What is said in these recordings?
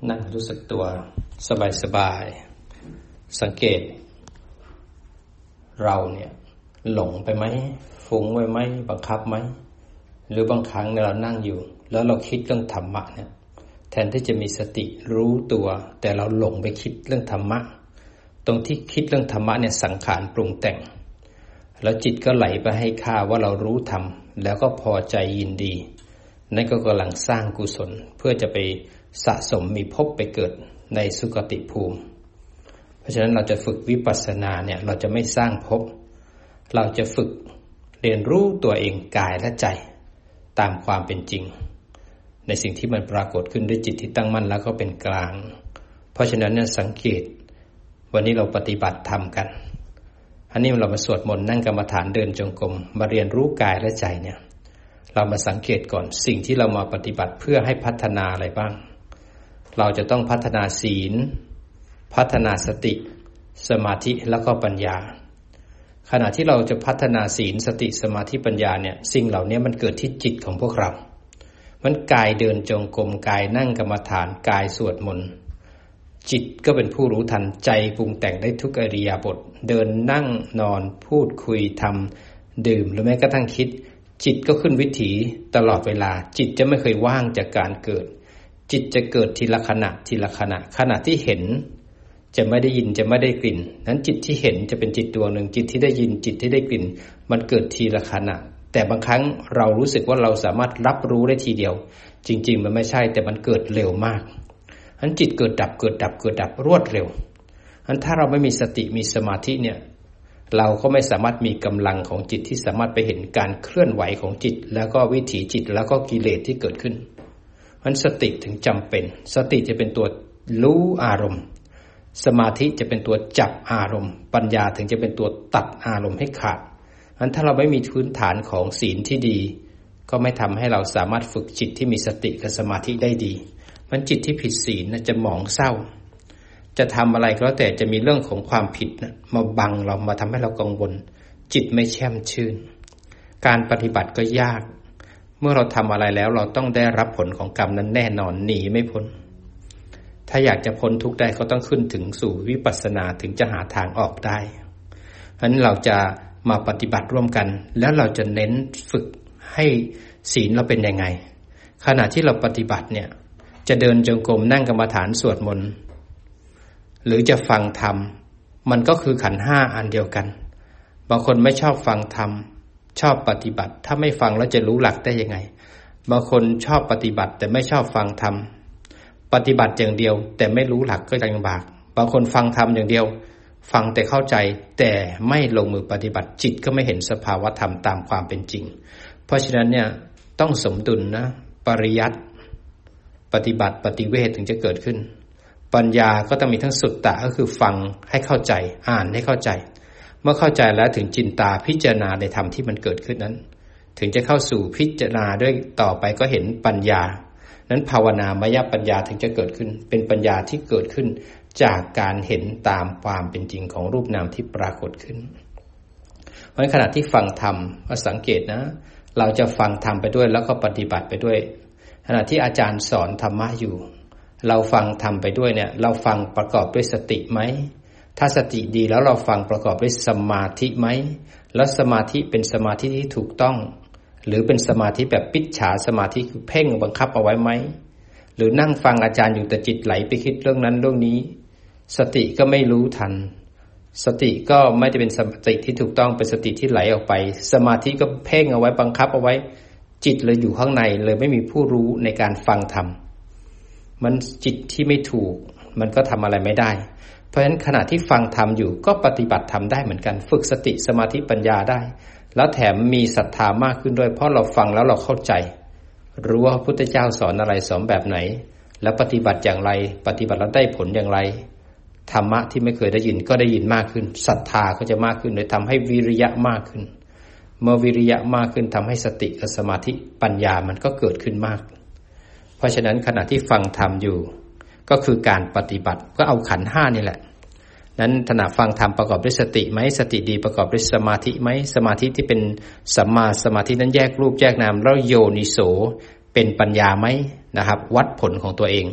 นั่งรู้สึกตัวสบายๆสังเกตเราเนี่ยหลงไปไหมฟุ้งไปไหมบังคับไหมหรือบางครั้งเรานั่งอยู่แล้วเราคิดเรื่องธรรมะเนี่ยแทนที่จะมีสติรู้ตัวแต่เราหลงไปคิดเรื่องธรรมะตรงที่คิดเรื่องธรรมะเนี่ยสังขารปรุงแต่งแล้วจิตก็ไหลไปให้ค่าว่าเรารู้ธรรมแล้วก็พอใจยินดีนั่นก็กำลังสร้างกุศลเพื่อจะไปสะสมมีภพไปเกิดในสุคติภูมิเพราะฉะนั้นเราจะฝึกวิปัสสนาเนี่ยเราจะไม่สร้างภพเราจะฝึกเรียนรู้ตัวเองกายและใจตามความเป็นจริงในสิ่งที่มันปรากฏขึ้นด้วยจิตที่ตั้งมั่นแล้วก็เป็นกลางเพราะฉะนั้นเนี่ยสังเกตวันนี้เราปฏิบัติธรรมกันอันนี้เรามาสวดมนต์นั่งกรรมฐานเดินจงกรมมาเรียนรู้กายและใจเนี่ยเรามาสังเกตก่อนสิ่งที่เรามาปฏิบัติเพื่อให้พัฒนาอะไรบ้างเราจะต้องพัฒนาศีลพัฒนาสติสมาธิแล้วก็ปัญญาขณะที่เราจะพัฒนาศีลสติสมาธิปัญญาเนี่ยสิ่งเหล่านี้มันเกิดที่จิตของพวกเรามันกายเดินจงกรมกายนั่งกรรมฐานกายสวดมนต์จิตก็เป็นผู้รู้ทันใจปรุงแต่งได้ทุกอิริยาบถเดินนั่งนอนพูดคุยทำดื่มหรือแม้กระทั่งคิดจิตก็ขึ้นวิถีตลอดเวลาจิตจะไม่เคยว่างจากการเกิดจิตจะเกิดทีละขณะทีละขณะขณะที่เห็นจะไม่ได้ยินจะไม่ได้กลิ่นนั้นจิตที่เห็นจะเป็นจิตดวงหนึ่งจิตที่ได้ยินจิตที่ได้กลิ่นมันเกิดทีละขณะแต่บางครั้งเรารู้สึกว่าเราสามารถรับรู้ได้ทีเดียวจริงๆมันไม่ใช่แต่มันเกิดเร็วมากนั้นจิตเกิดดับเกิดดับเกิดดับรวดเร็วนั้นถ้าเราไม่มีสติมีสมาธิเนี่ยเราก็ไม่สามารถมีกำลังของจิตที่สามารถไปเห็นการเคลื่อนไหวของจิตแล้วก็วิถีจิตแล้วก็กิเลสที่เกิดขึ้นมันสติถึงจำเป็นสติจะเป็นตัวรู้อารมณ์สมาธิจะเป็นตัวจับอารมณ์ปัญญาถึงจะเป็นตัวตัดอารมณ์ให้ขาดงั้นถ้าเราไม่มีพื้นฐานของศีลที่ดีก็ไม่ทำให้เราสามารถฝึกจิตที่มีสติกับสมาธิได้ดีมันจิตที่ผิดศีลจะหมองเศร้าจะทำอะไรก็แล้วแต่จะมีเรื่องของความผิดมาบังเรามาทำให้เรากังวลจิตไม่แช่มชื่นการปฏิบัติก็ยากเมื่อเราทำอะไรแล้วเราต้องได้รับผลของกรรมนั้นแน่นอนหนีไม่พ้นถ้าอยากจะพ้นทุกข์ได้ก็ต้องขึ้นถึงสู่วิปัสสนาถึงจะหาทางออกได้เพราะฉะนั้นเราจะมาปฏิบัติร่วมกันแล้วเราจะเน้นฝึกให้ศีลเราเป็นยังไงขณะที่เราปฏิบัติเนี่ยจะเดินจงกรมนั่งกรรมฐานสวดมนต์หรือจะฟังธรรมมันก็คือขันธ์ห้าอันเดียวกันบางคนไม่ชอบฟังธรรมชอบปฏิบัติถ้าไม่ฟังแล้วจะรู้หลักได้ยังไงบางคนชอบปฏิบัติแต่ไม่ชอบฟังธรรมปฏิบัติอย่างเดียวแต่ไม่รู้หลักก็ยังลำบากบางคนฟังธรรมอย่างเดียวฟังแต่เข้าใจแต่ไม่ลงมือปฏิบัติจิตก็ไม่เห็นสภาวะธรรมตามความเป็นจริงเพราะฉะนั้นเนี่ยต้องสมดุลนะปริยัติปฏิบัติปฏิเวทถึงจะเกิดขึ้นปัญญาก็ต้องมีทั้งสุตตะก็คือฟังให้เข้าใจอ่านให้เข้าใจเมื่อเข้าใจแล้วถึงจินตาพิจารณาในธรรมที่มันเกิดขึ้นนั้นถึงจะเข้าสู่พิจารณาด้วยต่อไปก็เห็นปัญญานั้นภาวนามยปัญญาถึงจะเกิดขึ้นเป็นปัญญาที่เกิดขึ้นจากการเห็นตามความเป็นจริงของรูปนามที่ปรากฏขึ้นเพราะขณะที่ฟังธรรมก็สังเกตนะเราจะฟังธรรมไปด้วยแล้วก็ปฏิบัติไปด้วยขณะที่อาจารย์สอนธรรมะอยู่เราฟังธรรมไปด้วยเนี่ยเราฟังประกอบด้วยสติไหมถ้าสติดีแล้วเราฟังประกอบด้วยสมาธิไหมแล้วสมาธิเป็นสมาธิที่ถูกต้องหรือเป็นสมาธิแบบปิจฉาสมาธิคือเพ่งบังคับเอาไว้ไหมหรือนั่งฟังอาจารย์อยู่แต่จิตไหลไปคิดเรื่องนั้นเรื่องนี้สติก็ไม่รู้ทันสติก็ไม่ได้เป็นสติที่ถูกต้องเป็นสติที่ไหลออกไปสมาธิก็เพ่งเอาไว้บังคับเอาไว้จิตเลยอยู่ข้างในเลยไม่มีผู้รู้ในการฟังธรรมมันจิตที่ไม่ถูกมันก็ทำอะไรไม่ได้เพราะฉะนั้นขณะที่ฟังธรรมอยู่ก็ปฏิบัติธรรมได้เหมือนกันฝึกสติสมาธิปัญญาได้แล้วแถมมีศรัทธามากขึ้นด้วยเพราะเราฟังแล้วเราเข้าใจรู้ว่าพระพุทธเจ้าสอนอะไรสอนแบบไหนแล้วปฏิบัติอย่างไรปฏิบัติแล้วได้ผลอย่างไรธรรมะที่ไม่เคยได้ยินก็ได้ยินมากขึ้นศรัทธาก็จะมากขึ้นเลยทำให้วิริยะมากขึ้นเมื่อวิริยะมากขึ้นทำให้สติกับสมาธิปัญญามันก็เกิดขึ้นมากเพราะฉะนั้นขณะที่ฟังธรรมอยู่ก็คือการปฏิบัติก็เอาขันธ์ห้านี่แหละนั้นขณะฟังธรรมประกอบด้วยสติไหมสติดีประกอบด้วยสมาธิไหมสมาธิที่เป็นสัมมาสมาธินั้นแยกรูปแยกนามแล้วโยนิโสเป็นปัญญาไหมนะครับวัดผลของตัวเอง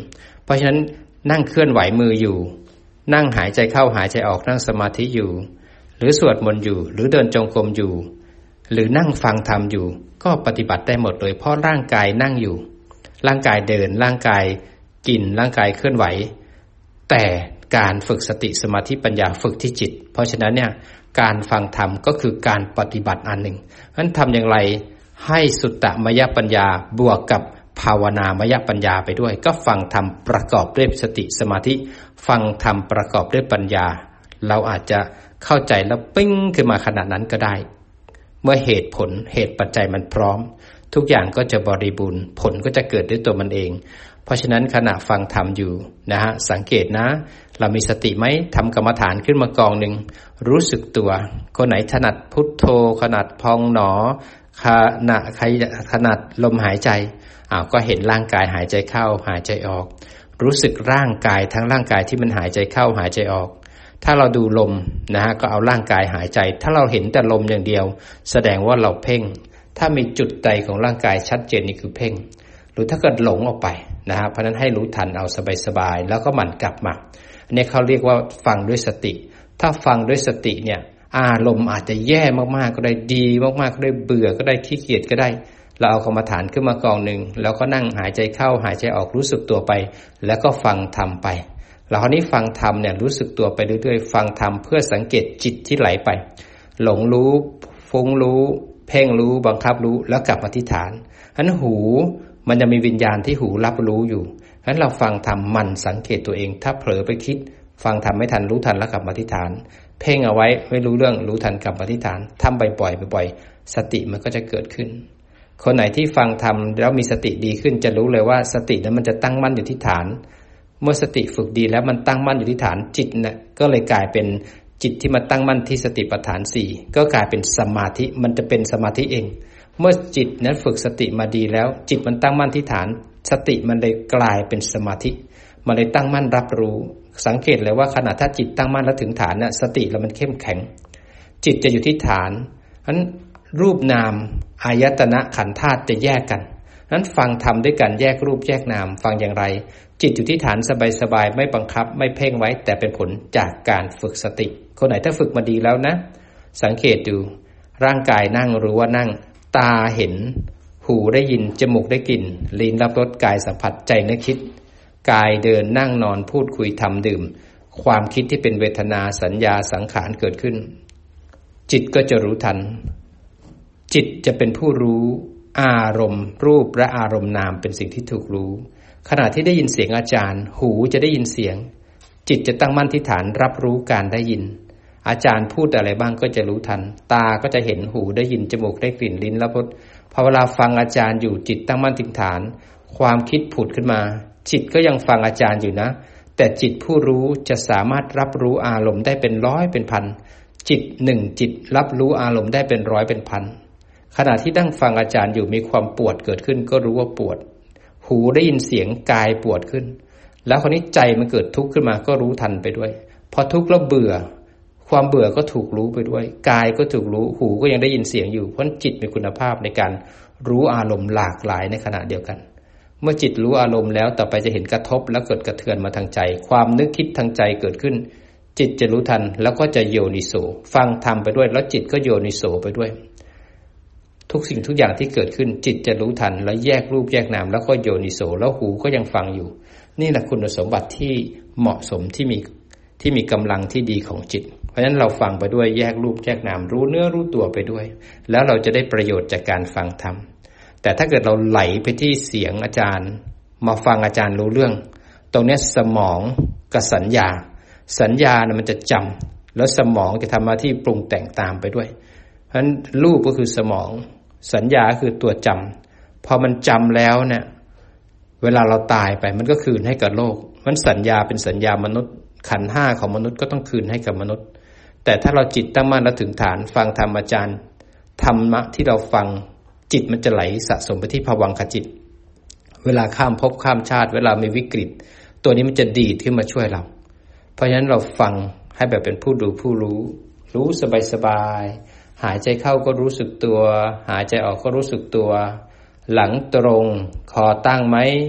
เพราะฉะนั้นนั่งเคลื่อนไหวมืออยู่นั่งหายใจเข้าหายใจออกนั่งสมาธิอยู่หรือสวดมนต์อยู่หรือเดินจงกรมอยู่หรือนั่งฟังธรรมอยู่ก็ปฏิบัติได้หมดเลยเพราะร่างกายนั่งอยู่ร่างกายเดินร่างกายกินร่างกายเคลื่อนไหวแต่การฝึกสติสมาธิปัญญาฝึกที่จิตเพราะฉะนั้นเนี่ยการฟังธรรมก็คือการปฏิบัติอันหนึ่งนั้นทำอย่างไรให้สุตตมยปัญญาบวกกับภาวนามยปัญญาไปด้วยก็ฟังธรรมประกอบด้วยสติสมาธิฟังธรรมประกอบด้วยปัญญาเราอาจจะเข้าใจแล้วปิ้งขึ้นมาขนาดนั้นก็ได้เมื่อเหตุผลเหตุปัจจัยมันพร้อมทุกอย่างก็จะบริบูรณ์ผลก็จะเกิดด้วยตัวมันเองเพราะฉะนั้นขณะฟังธรรมอยู่นะฮะสังเกตนะเรามีสติไหมทำกรรมฐานขึ้นมากองหนึ่งรู้สึกตัวคนไหนถนัดพุทโธขนาดพองหนอขนาดลมหายใจก็เห็นร่างกายหายใจเข้าหายใจออกรู้สึกร่างกายทั้งร่างกายที่มันหายใจเข้าหายใจออกถ้าเราดูลมนะฮะก็เอาร่างกายหายใจถ้าเราเห็นแต่ลมอย่างเดียวแสดงว่าเราเพ่งถ้ามีจุดใดของร่างกายชัดเจนนี่คือเพ่งหรือถ้าเกิดหลงออกไปนะฮะเพราะนั้นให้รู้ทันเอาสบายๆแล้วก็หมั่นกลับมาอันนี้เขาเรียกว่าฟังด้วยสติถ้าฟังด้วยสติเนี่ยอารมณ์อาจจะแย่มากๆก็ได้ดีมากๆก็ได้เบื่อก็ได้ขี้เกียจก็ได้เราเอากรรมฐานขึ้นมากองหนึ่งแล้วก็นั่งหายใจเข้าหายใจออกรู้สึกตัวไปแล้วก็ฟังธรรมไปแล้วคราวนี้ฟังธรรมเนี่ยรู้สึกตัวไปเรื่อยๆฟังธรรมเพื่อสังเกตจิตที่ไหลไปหลงรู้ฟุ้งรู้เพ่งรู้บังคับรู้แล้วกลับมาที่ฐานอันหูมันจะมีวิญญาณที่หูรับรู้อยู่ฉะนั้นเราฟังธรรมมันสังเกตตัวเองถ้าเผลอไปคิดฟังธรรมไม่ทันรู้ทันแล้วกลับมาที่ฐานเพ่งเอาไว้ไม่รู้เรื่องรู้ทันกลับมาที่ฐานทำบ่อยๆสติมันก็จะเกิดขึ้นคนไหนที่ฟังธรรมแล้วมีสติดีขึ้นจะรู้เลยว่าสตินั้นมันจะตั้งมั่นอยู่ที่ฐานเมื่อสติฝึกดีแล้วมันตั้งมั่นอยู่ที่ฐานจิตเนี่ยก็เลยกลายเป็นจิตที่มาตั้งมั่นที่สติปัฏฐาน4ก็กลายเป็นสมาธิมันจะเป็นสมาธิเองเมื่อจิตนั้นฝึกสติมาดีแล้วจิตมันตั้งมั่นที่ฐานสติมันเลยกลายเป็นสมาธิมันเลยตั้งมั่นรับรู้สังเกตเลยว่าขณะถ้าจิตตั้งมั่นแล้วถึงฐานน่ะสติแล้วมันเข้มแข็งจิตจะอยู่ที่ฐานนั้นรูปนามอายตนะขันธ์ธาตุจะแยกกันนั้นฟังธรรมด้วยกันแยกรูปแยกนามฟังอย่างไรจิตอยู่ที่ฐานสบายๆไม่บังคับไม่เพ่งไว้แต่เป็นผลจากการฝึกสติคนไหนถ้าฝึกมาดีแล้วนะสังเกตดูร่างกายนั่งรู้ว่านั่งตาเห็นหูได้ยินจมูกได้กลิ่นลิ้นรับรสกายสัมผัสใจนึกคิดกายเดินนั่งนอนพูดคุยทำดื่มความคิดที่เป็นเวทนาสัญญาสังขารเกิดขึ้นจิตก็จะรู้ทันจิตจะเป็นผู้รู้อารมณ์รูปและอารมณ์นามเป็นสิ่งที่ถูกรู้ขณะที่ได้ยินเสียงอาจารย์หูจะได้ยินเสียงจิตจะตั้งมั่นที่ฐานรับรู้การได้ยินอาจารย์พูดอะไรบ้างก็จะรู้ทันตาก็จะเห็นหูได้ยินจมูกได้กลิ่นลิ้นรับรสพอเวลาฟังอาจารย์อยู่จิตตั้งมั่นที่ฐานความคิดผุดขึ้นมาจิตก็ยังฟังอาจารย์อยู่นะแต่จิตผู้รู้จะสามารถรับรู้อารมณ์ได้เป็นร้อยเป็นพันจิตหนึ่งจิตรับรู้อารมณ์ได้เป็นร้อยเป็นพันขณะที่นั่งฟังอาจารย์อยู่มีความปวดเกิดขึ้นก็รู้ว่าปวดหูได้ยินเสียงกายปวดขึ้นแล้วคราวนี้ใจมันเกิดทุกข์ขึ้นมาก็รู้ทันไปด้วยพอทุกข์แล้วเบื่อความเบื่อก็ถูกรู้ไปด้วยกายก็ถูกรู้หูก็ยังได้ยินเสียงอยู่เพราะจิตมีคุณภาพในการรู้อารมณ์หลากหลายในขณะเดียวกันเมื่อจิตรู้อารมณ์แล้วต่อไปจะเห็นกระทบแล้วเกิดกระเทือนมาทางใจความนึกคิดทางใจเกิดขึ้นจิตจะรู้ทันแล้วก็จะโยนิโสฟังธรรมไปด้วยแล้วจิตก็โยนิโสไปด้วยทุกสิ่งทุกอย่างที่เกิดขึ้นจิตจะรู้ทันแล้วแยกรูปแยกนามแล้วก็โยนิโสแล้วหูก็ยังฟังอยู่นี่แหละคุณสมบัติที่เหมาะสมที่มีกำลังที่ดีของจิตเพราะฉะนั้นเราฟังไปด้วยแยกรูปแยกนามรู้เนื้อรู้ตัวไปด้วยแล้วเราจะได้ประโยชน์จากการฟังธรรมแต่ถ้าเกิดเราไหลไปที่เสียงอาจารย์มาฟังอาจารย์รู้เรื่องตรงนี้สมองกับสัญญานะมันจะจำแล้วสมองจะทำหน้าที่ปรุงแต่งตามไปด้วยเพราะฉะนั้นรูปก็คือสมองสัญญาคือตัวจำพอมันจำแล้วเนี่ยเวลาเราตายไปมันก็คืนให้กับโลกมันสัญญาเป็นสัญญามนุษย์ขันธ์5ของมนุษย์ก็ต้องคืนให้กับมนุษย์แต่ถ้าเราจิตตั้งมั่นแล้วถึงฐานฟังธรรมอาจารย์ธรรมะที่เราฟังจิตมันจะไหลสะสมไปที่ภวังคจิตเวลาข้ามภพข้ามชาติเวลามีวิกฤตตัวนี้มันจะดีดขึ้นมาช่วยเราเพราะฉะนั้นเราฟังให้แบบเป็นผู้ดูผู้รู้สบายๆหายใจเข้าก็รู้สึกตัวหายใจออกก็รู้สึกตัวหลังตรงคอตั้งไหม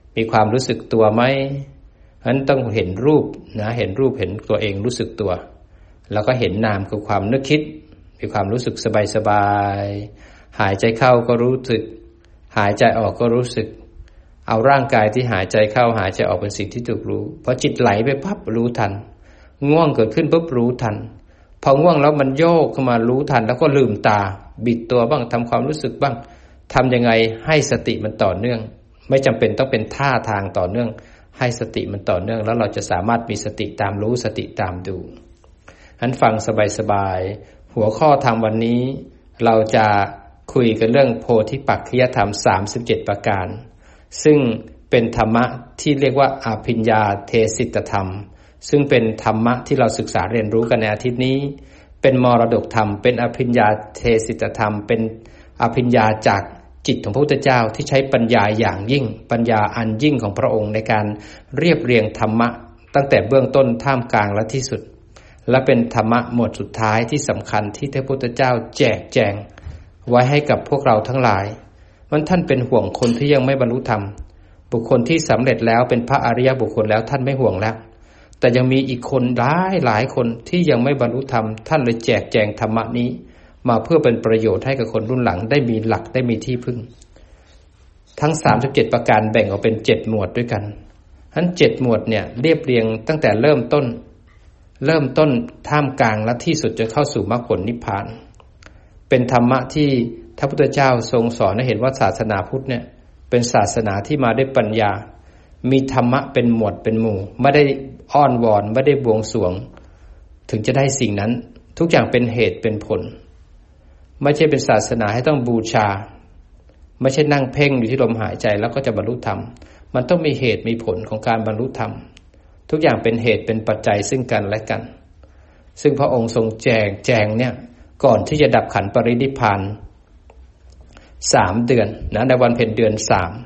มีความรู้สึกตัวไหมนั้นต้องเห็นรูปนะเห็นรูปเห็นตัวเองรู้สึกตัวแล้วก็เห็นนามคือความนึกคิดมีความรู้สึกสบายๆหายใจเข้าก็รู้สึกหายใจออกก็รู้สึกเอาร่างกายที่หายใจเข้าหายใจออกเป็นสิ่งที่ถูกรู้พอจิตไหลไปปั๊บรู้ทันง่วงเกิดขึ้นปุ๊บรู้ทันพอง่วงแล้วมันโยกเข้ามารู้ทันแล้วก็ลืมตาบิดตัวบ้างทำความรู้สึกบ้างทำยังไงให้สติมันต่อเนื่องไม่จำเป็นต้องเป็นท่าทางต่อเนื่องให้สติมันต่อเนื่องแล้วเราจะสามารถมีสติตามรู้สติตามดูงั้นฟังสบายๆหัวข้อธรรมวันนี้เราจะคุยกันเรื่องโพธิปักขิยธรรม37ประการซึ่งเป็นธรรมะที่เรียกว่าอภิญญาเทศิตธรรมซึ่งเป็นธรรมะที่เราศึกษาเรียนรู้กันในอาทิตย์นี้เป็นมรดกธรรมเป็นอภิญญาเทศิตธรรมเป็นอภิญญาจากจิตของพระพุทธเจ้าที่ใช้ปัญญาอย่างยิ่งปัญญาอันยิ่งของพระองค์ในการเรียบเรียงธรรมะตั้งแต่เบื้องต้นท่ามกลางและที่สุดและเป็นธรรมะหมวดสุดท้ายที่สำคัญที่พระพุทธเจ้าแจกแจงไว้ให้กับพวกเราทั้งหลายมันท่านเป็นห่วงคนที่ยังไม่บรรลุธรรมบุคคลที่สำเร็จแล้วเป็นพระอริยบุคคลแล้วท่านไม่ห่วงแล้วแต่ยังมีอีกคนหลายคนที่ยังไม่บรรลุธรรมท่านเลยแจกแจงธรรมะนี้มาเพื่อเป็นประโยชน์ให้กับคนรุ่นหลังได้มีหลักได้มีที่พึ่งทั้ง37ประการแบ่งออกเป็น7หมวดด้วยกันทั้ง7หมวดเนี่ยเรียบเรียงตั้งแต่เริ่มต้นท่ามกลางและที่สุดจนเข้าสู่มรรคผลนิพพานเป็นธรรมะที่พระพุทธเจ้าทรงสอนให้เห็นว่าศาสนาพุทธเนี่ยเป็นศาสนาที่มาด้วยปัญญามีธรรมะเป็นหมวดเป็นหมู่ไม่ได้อ้อนวอนไม่ได้บวงสรวงถึงจะได้สิ่งนั้นทุกอย่างเป็นเหตุเป็นผลไม่ใช่เป็นศาสนาให้ต้องบูชาไม่ใช่นั่งเพ่งอยู่ที่ลมหายใจแล้วก็จะบรรลุธรรมมันต้องมีเหตุมีผลของการบรรลุธรรมทุกอย่างเป็นเหตุเป็นปัจจัยซึ่งกันและกันซึ่งพระองค์ทรงแจงเนี่ยก่อนที่จะดับขันธ์ปรินิพพาน3เดือนนะในวันเพ็ญเดือน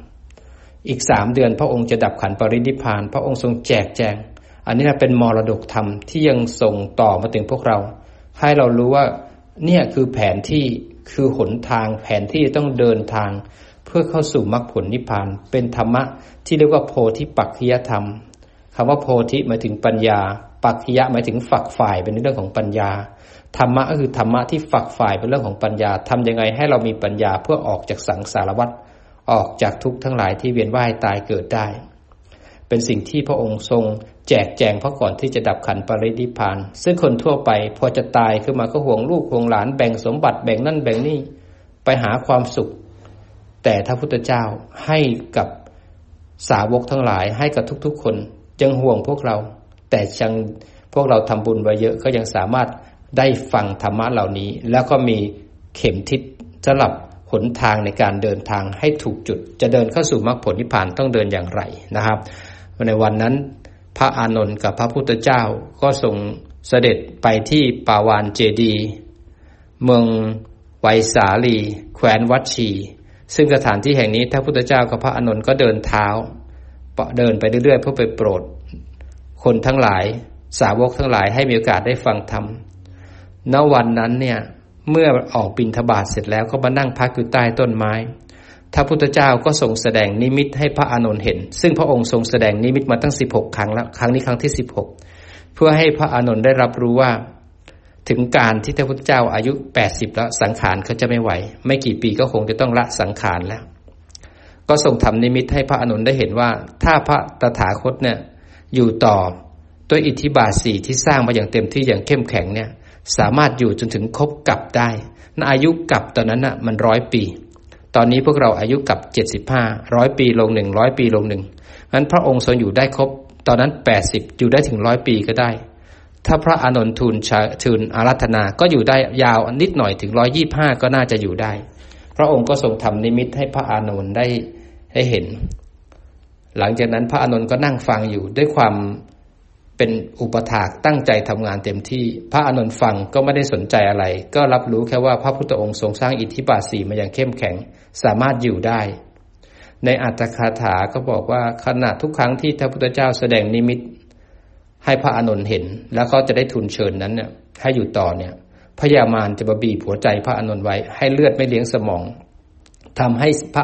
3อีก3เดือนพระองค์จะดับขันธ์ปรินิพพานพระองค์ทรงแจกแจงอันนี้เป็นมรดกธรรมที่ยังส่งต่อมาถึงพวกเราให้เรารู้ว่าเนี่ยคือแผนที่คือหนทางแผนที่ต้องเดินทางเพื่อเข้าสู่มรรคผลนิพพานเป็นธรรมะที่เรียกว่าโพธิปักขิยธรรมคำว่าโพธิหมายถึงปัญญาปักขิยะหมายถึงฝักฝ่ายเป็นเรื่องของปัญญาธรรมะก็คือธรรมะที่ฝักฝ่ายเป็นเรื่องของปัญญาทำยังไงให้เรามีปัญญาเพื่อออกจากสังสารวัฏออกจากทุกข์ทั้งหลายที่เวียนว่ายตายเกิดได้เป็นสิ่งที่พระองค์ทรงแจกแจงเพราะก่อนที่จะดับขันธ์ปรินิพพานซึ่งคนทั่วไปพอจะตายขึ้นมาก็ห่วงลูกห่วงหลานแบ่งสมบัติแบ่งนั่นแบ่งนี่ไปหาความสุขแต่พระพุทธเจ้าให้กับสาวกทั้งหลายให้กับทุกๆคนยังห่วงพวกเราแต่ยังพวกเราทำบุญไว้เยอะก็ยังสามารถได้ฟังธรรมะเหล่านี้แล้วก็มีเข็มทิศสำหรับหนทางในการเดินทางให้ถูกจุดจะเดินเข้าสู่มรรคผลนิพพานต้องเดินอย่างไรนะครับในวันนั้นพระอานนท์กับพระพุทธเจ้าก็ทรงเสด็จไปที่ปาวานเจดีย์เมืองไวสาลีแคว้นวัชชีซึ่งสถานที่แห่งนี้พระพุทธเจ้ากับพระอานนท์ก็เดินเท้าเดินไปเรื่อยๆเพื่อไปโปรดคนทั้งหลายสาวกทั้งหลายให้มีโอกาสได้ฟังธรรมณวันนั้นเนี่ยเมื่อออกบิณฑบาตเสร็จแล้วก็มานั่งพักอยู่ใต้ต้นไม้พระพุทธเจ้าก็ทรงแสดงนิมิตให้พระอานนท์เห็นซึ่งพระองค์ทรงแสดงนิมิตมาตั้ง16ครั้งแล้วครั้งนี้ครั้งที่16เพื่อให้พระอานนท์ได้รับรู้ว่าถึงการที่พระพุทธเจ้าอายุ80แล้วสังขารเขาจะไม่ไหวไม่กี่ปีก็คงจะต้องละสังขารแล้วก็ทรงทำนิมิตให้พระอานนท์ได้เห็นว่าถ้าพระตถาคตเนี่ยอยู่ต่อด้วยอิทธิบาท4ที่สร้างมาอย่างเต็มที่อย่างเข้มแข็งเนี่ยสามารถอยู่จนถึงครบกลับได้อายุกลับตอนนั้นน่ะมัน100ปีตอนนี้พวกเราอายุกลับ75 100ปีลง100ปีลง1งั้นพระองค์ทรงอยู่ได้ครบตอนนั้น80อยู่ได้ถึง100ปีก็ได้ถ้าพระอานนท์ทูลอาราธนาก็อยู่ได้ยาวนิดหน่อยถึง125ก็น่าจะอยู่ได้พระองค์ก็ทรงทำนิมิตให้พระอานนท์ได้เห็นหลังจากนั้นพระอานนท์ก็นั่งฟังอยู่ด้วยความเป็นอุปถากตั้งใจทำงานเต็มที่พระอานนท์ฟังก็ไม่ได้สนใจอะไรก็รับรู้แค่ว่าพระพุทธองค์ทรงสร้างอิทธิบาท4มาอย่างเข้มแข็งสามารถอยู่ได้ในอัตถคาถาก็บอกว่าขณะทุกครั้งที่พระพุทธเจ้าแสดงนิมิตให้พระอานนท์เห็นแล้วเขาจะได้ทูลเชิญนั้นเนี่ยให้อยู่ต่อเนี่ยพญามารจะมาบีบหัวใจพระอานนท์ไว้ให้เลือดไม่เลี้ยงสมองทำให้พระ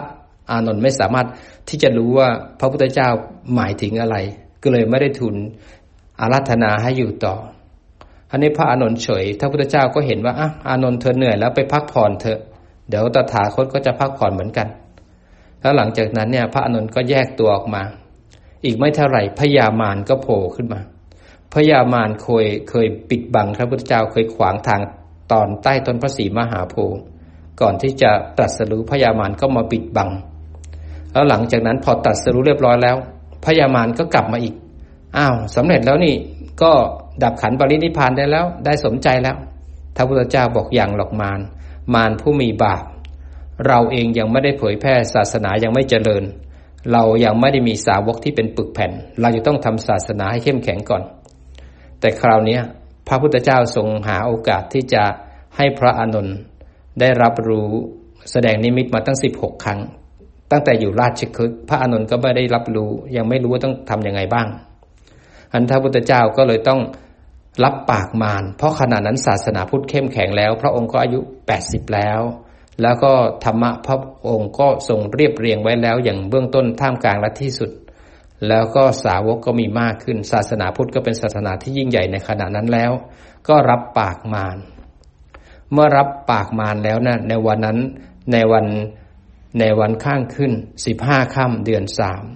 อานนท์ไม่สามารถที่จะรู้ว่าพระพุทธเจ้าหมายถึงอะไรก็เลยไม่ได้ทูลอาราธนาให้อยู่ต่ออันนี้พระอานนท์เฉยพระพุทธเจ้าก็เห็นว่าอานนท์เธอเหนื่อยแล้วไปพักผ่อนเถอะเดี๋ยวตถาคตก็จะพักผ่อนเหมือนกันแล้วหลังจากนั้นเนี่ยพระอานนท์ก็แยกตัวออกมาอีกไม่เท่าไหร่พญามารก็โผล่ขึ้นมาพญามารเคยปิดบังพระพุทธเจ้าเคยขวางทางตอนใต้ต้นพระศรีมหาโพธิ์ก่อนที่จะตรัสรู้พญามารก็มาปิดบังแล้วหลังจากนั้นพอตรัสรู้เรียบร้อยแล้วพญามารก็กลับมาอีกสำเร็จแล้วนี่ก็ดับขันธ์ปรินิพพานได้แล้วได้สมใจแล้วพระพุทธเจ้าบอกอย่างหรอกมารผู้มีบาปเราเองยังไม่ได้เผยแพร่ศาสนายังไม่เจริญเรายังไม่ได้มีสาวกที่เป็นปึกแผ่นเราจะต้องทำศาสนาให้เข้มแข็งก่อนแต่คราวนี้พระพุทธเจ้าทรงหาโอกาสที่จะให้พระอานนท์ได้รับรู้แสดงนิมิตมาตั้ง16ครั้งตั้งแต่อยู่ราชคฤห์พระอานนท์ก็ไม่ได้รับรู้ยังไม่รู้ว่าต้องทำยังไงบ้างพระพุทธเจ้าก็เลยต้องรับปากมารเพราะขณะนั้นศาสนาพุทธเข้มแข็งแล้วพระองค์ก็อายุ80แล้วก็ธรรมะพระองค์ก็ทรงเรียบเรียงไว้แล้วอย่างเบื้องต้นท่ามกลางและที่สุดแล้วก็สาวกก็มีมากขึ้นศาสนาพุทธก็เป็นศาสนาที่ยิ่งใหญ่ในขณะนั้นแล้วก็รับปากมารเมื่อรับปากมารแล้วนะในวันนั้นในวันข้างขึ้น15ค่ำเดือน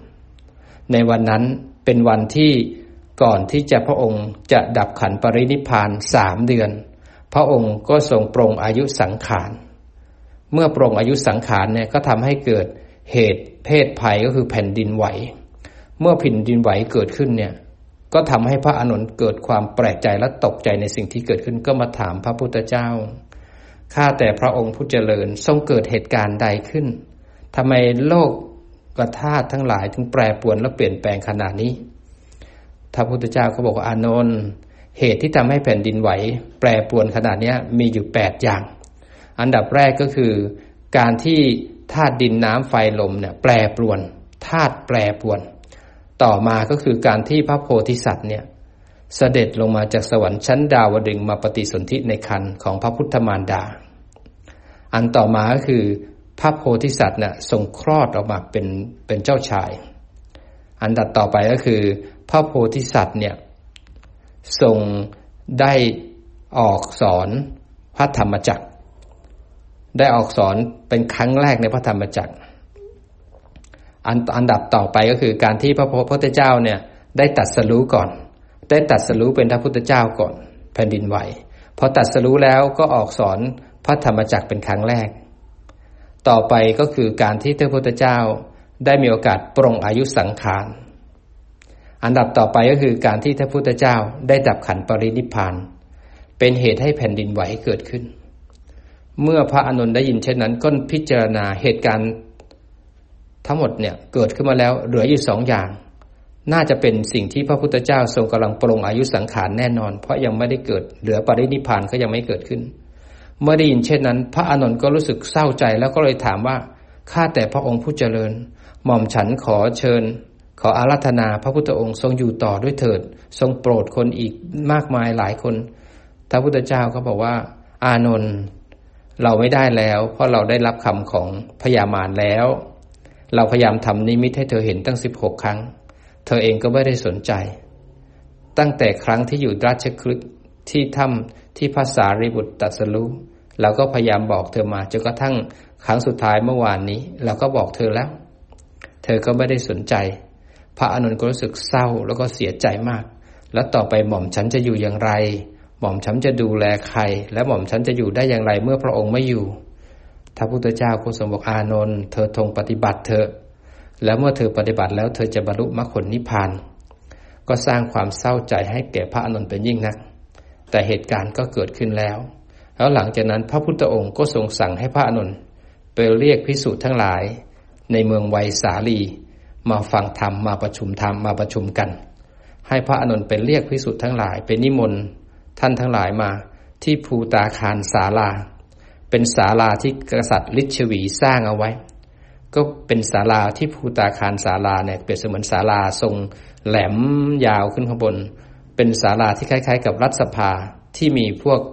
3ในวันนั้นเป็นวันที่ก่อนที่จะพระองค์จะดับขันธ์ปรินิพพาน3เดือนพระองค์ก็ทรงปรงอายุสังขารเมื่อปรงอายุสังขารเนี่ยก็ทำให้เกิดเหตุเพศภัยก็คือแผ่นดินไหวเมื่อแผ่นดินไหวเกิดขึ้นเนี่ยก็ทำให้พระอานนท์เกิดความแปลกใจและตกใจในสิ่งที่เกิดขึ้นก็มาถามพระพุทธเจ้าข้าแต่พระองค์ผู้เจริญทรงเกิดเหตุการณ์ใดขึ้นทำไมโลกธาตุทั้งหลายถึงแปรปรวนและเปลี่ยนแปลงขนาดนี้พระพุทธเจ้าก็บอกว่าอานนท์เหตุที่ทำให้แผ่นดินไหวแปรปรวนขนาดนี้มีอยู่8อย่างอันดับแรกก็คือการที่ธาตุดินน้ำไฟลมเนี่ยแปรปรวนธาตุแปรปรวนต่อมาก็คือการที่พระโพธิสัตว์เนี่ยเสด็จลงมาจากสวรรค์ชั้นดาวดึงส์มาปฏิสนธิในครรภ์ของพระพุทธมารดาอันต่อมาก็คือพระโพธิสัตว์เนี่ยทรงคลอดออกมาเป็นเจ้าชายอันดับต่อไปก็คือพระโพธิสัตว์เนี่ยทรงได้ออกสอนพระธรรมจักรได้ออกสอนเป็นครั้งแรกในพระธรรมจักรอันดับต่อไปก็คือการที่พระพุทธเจ้าเนี่ยได้ตรัสรู้ก่อนได้ตรัสรู้เป็นพระพุทธเจ้าก่อนแผ่นดินไหวพอตรัสรู้แล้วก็ออกสอนพระธรรมจักรเป็นครั้งแรกต่อไปก็คือการที่พระพุทธเจ้าได้มีโอกาสปรงอายุสังขารอันดับต่อไปก็คือการที่พระพุทธเจ้าได้ดับขันธ์ปรินิพพานเป็นเหตุให้แผ่นดินไหวเกิดขึ้นเมื่อพระอานนท์ได้ยินเช่นนั้นก็พิจารณาเหตุการณ์ทั้งหมดเนี่ยเกิดขึ้นมาแล้วเหลืออยู่2อย่างน่าจะเป็นสิ่งที่พระพุทธเจ้าทรงกำลังปรงอายุสังขารแน่นอนเพราะยังไม่ได้เกิดเหลือปรินิพพานก็ยังไม่เกิดขึ้นเมื่อได้ยินเช่นนั้นพระอานนท์ก็รู้สึกเศร้าใจแล้วก็เลยถามว่าข้าแต่พระองค์ผู้เจริญหม่อมฉันขอเชิญขออาราธนาพระพุทธองค์ทรงอยู่ต่อด้วยเถิดทรงโปรดคนอีกมากมายหลายคนพระพุทธเจ้าก็บอกว่าอานนท์เราไม่ได้แล้วเพราะเราได้รับคำของพญามารแล้วเราพยายามทำนิมิตให้เธอเห็นตั้ง16ครั้งเธอเองก็ไม่ได้สนใจตั้งแต่ครั้งที่อยู่ราชคฤห์ที่ถ้ำที่พระสารีบุตรตรัสรู้เราก็พยายามบอกเธอมาจนกระทั่งครั้งสุดท้ายเมื่อวานนี้เราก็บอกเธอแล้วเธอก็ไม่ได้สนใจพระอานนท์ก็รู้สึกเศร้าแล้วก็เสียใจมากแล้วต่อไปหม่อมฉันจะอยู่อย่างไรหม่อมฉันจะดูแลใครและหม่อมฉันจะอยู่ได้อย่างไรเมื่อพระองค์ไม่อยู่พระพุทธเจ้าก็ทรงบอกอานนท์เธอทงปฏิบัติเถอะแล้วเมื่อเธอปฏิบัติแล้วเธอจะบรรลุมรรคผลนิพพานก็สร้างความเศร้าใจให้แก่พระอานนท์เป็นยิ่งนักแต่เหตุการณ์ก็เกิดขึ้นแล้วหลังจากนั้นพระพุทธองค์ก็ทรงสั่งให้พระอานนท์ไปเรียกภิกษุทั้งหลายในเมืองไวยสาลีมาฟังธรรมมาประชุมกันให้พระอานนท์ไปเรียกภิกษุทั้งหลายไปนิมนต์ท่านทั้งหลายมาที่ภูตาคารศาลาเป็นศาลาที่กษัตริย์ฤชวีสร้างเอาไว้ก็เป็นศาลาที่ภูตาคารศาลาเนี่ยเปรียบเสมือนศาลาทรงแหลมยาวขึ้นข้างบนเป็นศาลาที่คล้ายๆกับรัฐสภาที่มีพวก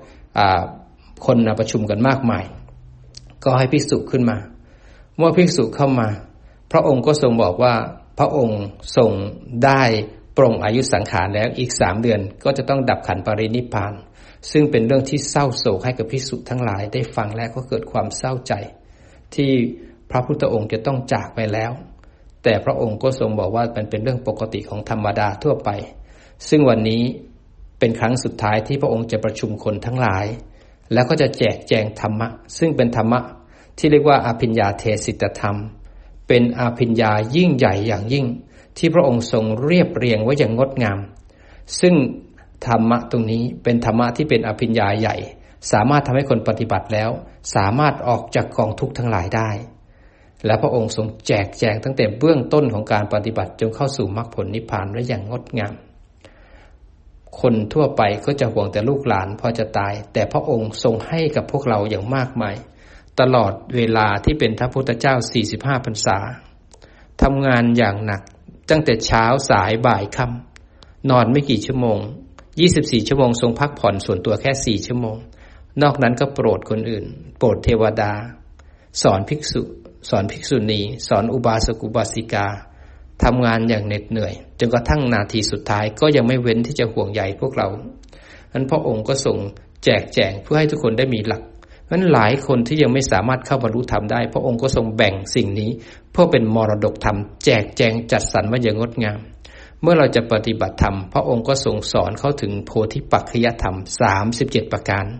คนมาประชุมกันมากมายก็ให้ภิกษุขึ้นมาเมื่อภิกษุเข้ามาพระองค์ก็ทรงบอกว่าพระองค์ทรงได้ปรงอายุสังขารแล้วอีก3 เดือนก็จะต้องดับขันธ์ปรินิพพานซึ่งเป็นเรื่องที่เศร้าโศกให้กับภิกษุทั้งหลายได้ฟังแล้วก็เกิดความเศร้าใจที่พระพุทธองค์จะต้องจากไปแล้วแต่พระองค์ก็ทรงบอกว่ามันเป็นเรื่องปกติของธรรมดาทั่วไปซึ่งวันนี้เป็นครั้งสุดท้ายที่พระองค์จะประชุมคนทั้งหลายแล้วก็จะแจกแจงธรรมะซึ่งเป็นธรรมะที่เรียกว่าอภิญญาเทศิตธรรมเป็นอภิญญายิ่งใหญ่อย่างยิ่งที่พระองค์ทรงเรียบเรียงไว้อย่างงดงามซึ่งธรรมะตรงนี้เป็นธรรมะที่เป็นอภิญญาใหญ่สามารถทำให้คนปฏิบัติแล้วสามารถออกจากกองทุกข์ทั้งหลายได้และพระองค์ทรงแจกแจงตั้งแต่เบื้องต้นของการปฏิบัติจนเข้าสู่มรรคผลนิพพานได้อย่างงดงามคนทั่วไปก็จะห่วงแต่ลูกหลานพอจะตายแต่พระองค์ทรงให้กับพวกเราอย่างมากมายตลอดเวลาที่เป็นพระพุทธเจ้า45 พรรษาทำงานอย่างหนักตั้งแต่เช้าสายบ่ายค่ำนอนไม่กี่ชั่วโมง24 ชั่วโมงทรงพักผ่อนส่วนตัวแค่4 ชั่วโมงนอกนั้นก็โปรดคนอื่นโปรดเทวดาสอนภิกษุสอนภิกษุณีสอนอุบาสกอุบาสิกาทำงานอย่างเหน็ดเหนื่อยจนกระทั่งนาทีสุดท้ายก็ยังไม่เว้นที่จะห่วงใยพวกเรานั้นพระองค์ก็ทรงแจกแจงเพื่อให้ทุกคนได้มีหลักนั้นหลายคนที่ยังไม่สามารถเข้าบรรลุธรรมได้พระองค์ก็ทรงแบ่งสิ่งนี้เพื่อเป็นมรดกธรรมแจกแจงจัดสรรไว้อย่างงดงามเมื่อเราจะปฏิบัติธรรมพระองค์ก็ทรงสอนเข้าถึงโพธิปักขิยธรรม37 ประการ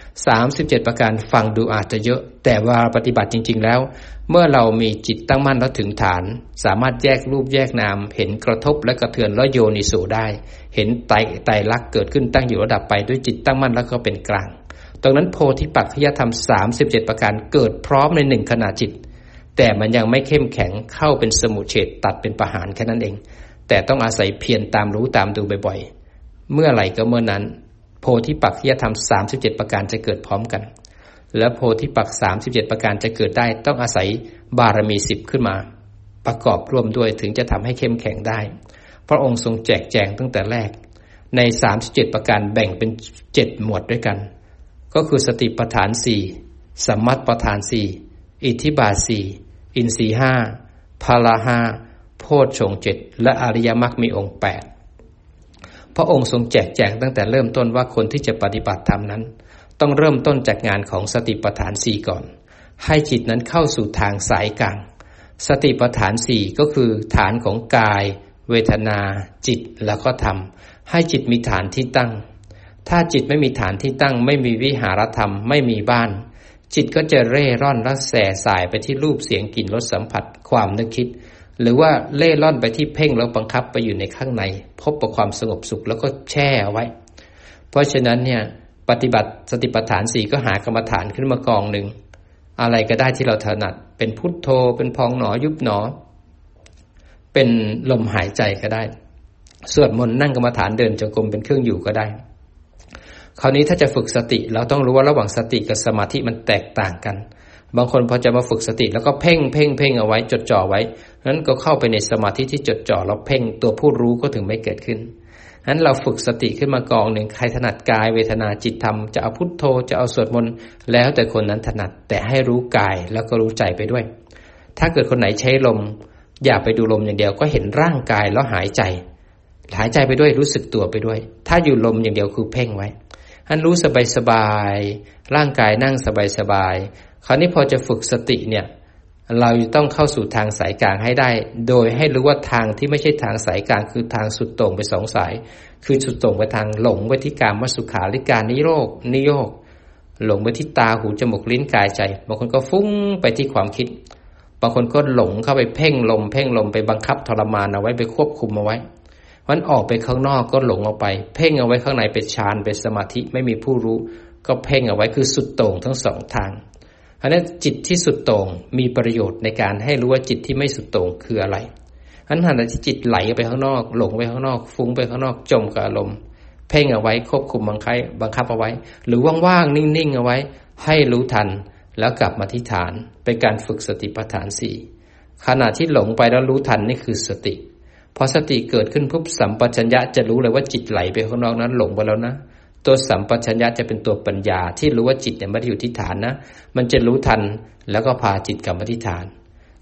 37 ประการฟังดูอาจจะเยอะแต่ว่าปฏิบัติจริงๆแล้วเมื่อเรามีจิตตั้งมั่นแล้วถึงฐานสามารถแยกรูปแยกนามเห็นกระทบและกระเทือนแล้วโยนิโสได้เห็นไตรลักษณ์เกิดขึ้นตั้งอยู่ระดับไปด้วยจิตตั้งมั่นแล้วก็เป็นกลางตรงนั้นโพธิปักขิยธรรม37 ประการเกิดพร้อมใน1 ขณะจิตแต่มันยังไม่เข้มแข็งเข้าเป็นสมุเฉทตัดเป็นประหารแค่นั้นเองแต่ต้องอาศัยเพียรตามรู้ตามดูบ่อยๆเมื่อไหร่ก็เมื่อนั้นโพธิปักขิยธรรม37 ประการจะเกิดพร้อมกันและโพธิปักขิย37 ประการจะเกิดได้ต้องอาศัยบารมี10ขึ้นมาประกอบร่วมด้วยถึงจะทำให้เข้มแข็งได้พระองค์ทรงแจกแจงตั้งแต่แรกใน37 ประการแบ่งเป็น7 หมวดด้วยกันก็คือสติปัฏฐาน4สัมมัปปทาน4อิทธิบาท4อินทรีย์5พละ5โพชฌงค์7และอริยมรรคมีองค์8พระองค์ทรงแจกแจงตั้งแต่เริ่มต้นว่าคนที่จะปฏิบัติธรรมนั้นต้องเริ่มต้นจากงานของสติปัฏฐาน4ก่อนให้จิตนั้นเข้าสู่ทางสายกลางสติปัฏฐาน4ก็คือฐานของกายเวทนาจิตแล้วก็ธรรมให้จิตมีฐานที่ตั้งถ้าจิตไม่มีฐานที่ตั้งไม่มีวิหารธรรมไม่มีบ้านจิตก็จะเร่ร่อนและแส่สายไปที่รูปเสียงกลิ่นรสสัมผัสความนึกคิดหรือว่าเล่ร่อนไปที่เพ่งแล้วบังคับไปอยู่ในข้างในพบกับความสงบสุขแล้วก็แช่เอาไว้เพราะฉะนั้นเนี่ยปฏิบัติสติปัฏฐาน4ก็หากรรมฐานขึ้นมากองหนึ่งอะไรก็ได้ที่เราถนัดเป็นพุทโธเป็นพองหนอยุบหนอเป็นลมหายใจก็ได้สวดมนต์นั่งกรรมฐานเดินจงกรมเป็นเครื่องอยู่ก็ได้คราวนี้ถ้าจะฝึกสติเราต้องรู้ว่าระหว่างสติกับสมาธิมันแตกต่างกันบางคนพอจะมาฝึกสติแล้วก็เพ่งเอาไว้จดจ่อไว้นั้นก็เข้าไปในสมาธิที่จดจ่อแล้วเพ่งตัวผู้รู้ก็ถึงไม่เกิดขึ้นนั้นเราฝึกสติขึ้นมากองหนึ่งใครถนัดกายเวทนาจิตธรรมจะเอาพุทโธจะเอาสวดมนต์แล้วแต่คนนั้นถนัดแต่ให้รู้กายแล้วก็รู้ใจไปด้วยถ้าเกิดคนไหนใช้ลมอย่าไปดูลมอย่างเดียวก็เห็นร่างกายแล้วหายใจไปด้วยรู้สึกตัวไปด้วยถ้าอยู่ลมอย่างเดียวคือเพ่งไว้อันรู้สบายร่างกายนั่งสบายคราวนี้พอจะฝึกสติเนี่ยเราต้องเข้าสู่ทางสายกลางให้ได้โดยให้รู้ว่าทางที่ไม่ใช่ทางสายกลางคือทางสุดโต่งไป2 สายคือสุดโต่งไปทางหลงไปที่กามสุขาริการนิโยกหลงไปที่ตาหูจมูกลิ้นกายใจบางคนก็ฟุ้งไปที่ความคิดบางคนก็หลงเข้าไปเพ่งลมไปบังคับทรมานเอาไว้ไปควบคุมเอาไว้มันออกไปข้างนอกก็หลงออกไปเพ่งเอาไว้ข้างในเป็นฌานเป็นสมาธิไม่มีผู้รู้ก็เพ่งเอาไว้คือสุดโต่งทั้ง2 ทางเพราะฉะนั้นจิตที่สุดโต่งมีประโยชน์ในการให้รู้ว่าจิตที่ไม่สุดโต่งคืออะไรขณะที่จิตไหลไปข้างนอกหลงไปข้างนอกฟุ้งไปข้างนอกจมกับอารมณ์เพ่งเอาไว้ควบคุมบังคับเอาไว้หรือว่างๆนิ่งๆเอาไว้ให้รู้ทันแล้วกลับมาที่ฐานเป็นการฝึกสติปัฏฐาน4ขณะที่หลงไปแล้วรู้ทันนี่คือสติพอสติเกิดขึ้นปุ๊บสัมปชัญญะจะรู้เลยว่าจิตไหลไปข้างนอกนั้นหลงไปแล้วนะตัวสัมปชัญญะจะเป็นตัวปัญญาที่รู้ว่าจิตเนี่ยไม่ได้อยู่ที่ฐานนะมันจะรู้ทันแล้วก็พาจิตกลับมาที่ฐาน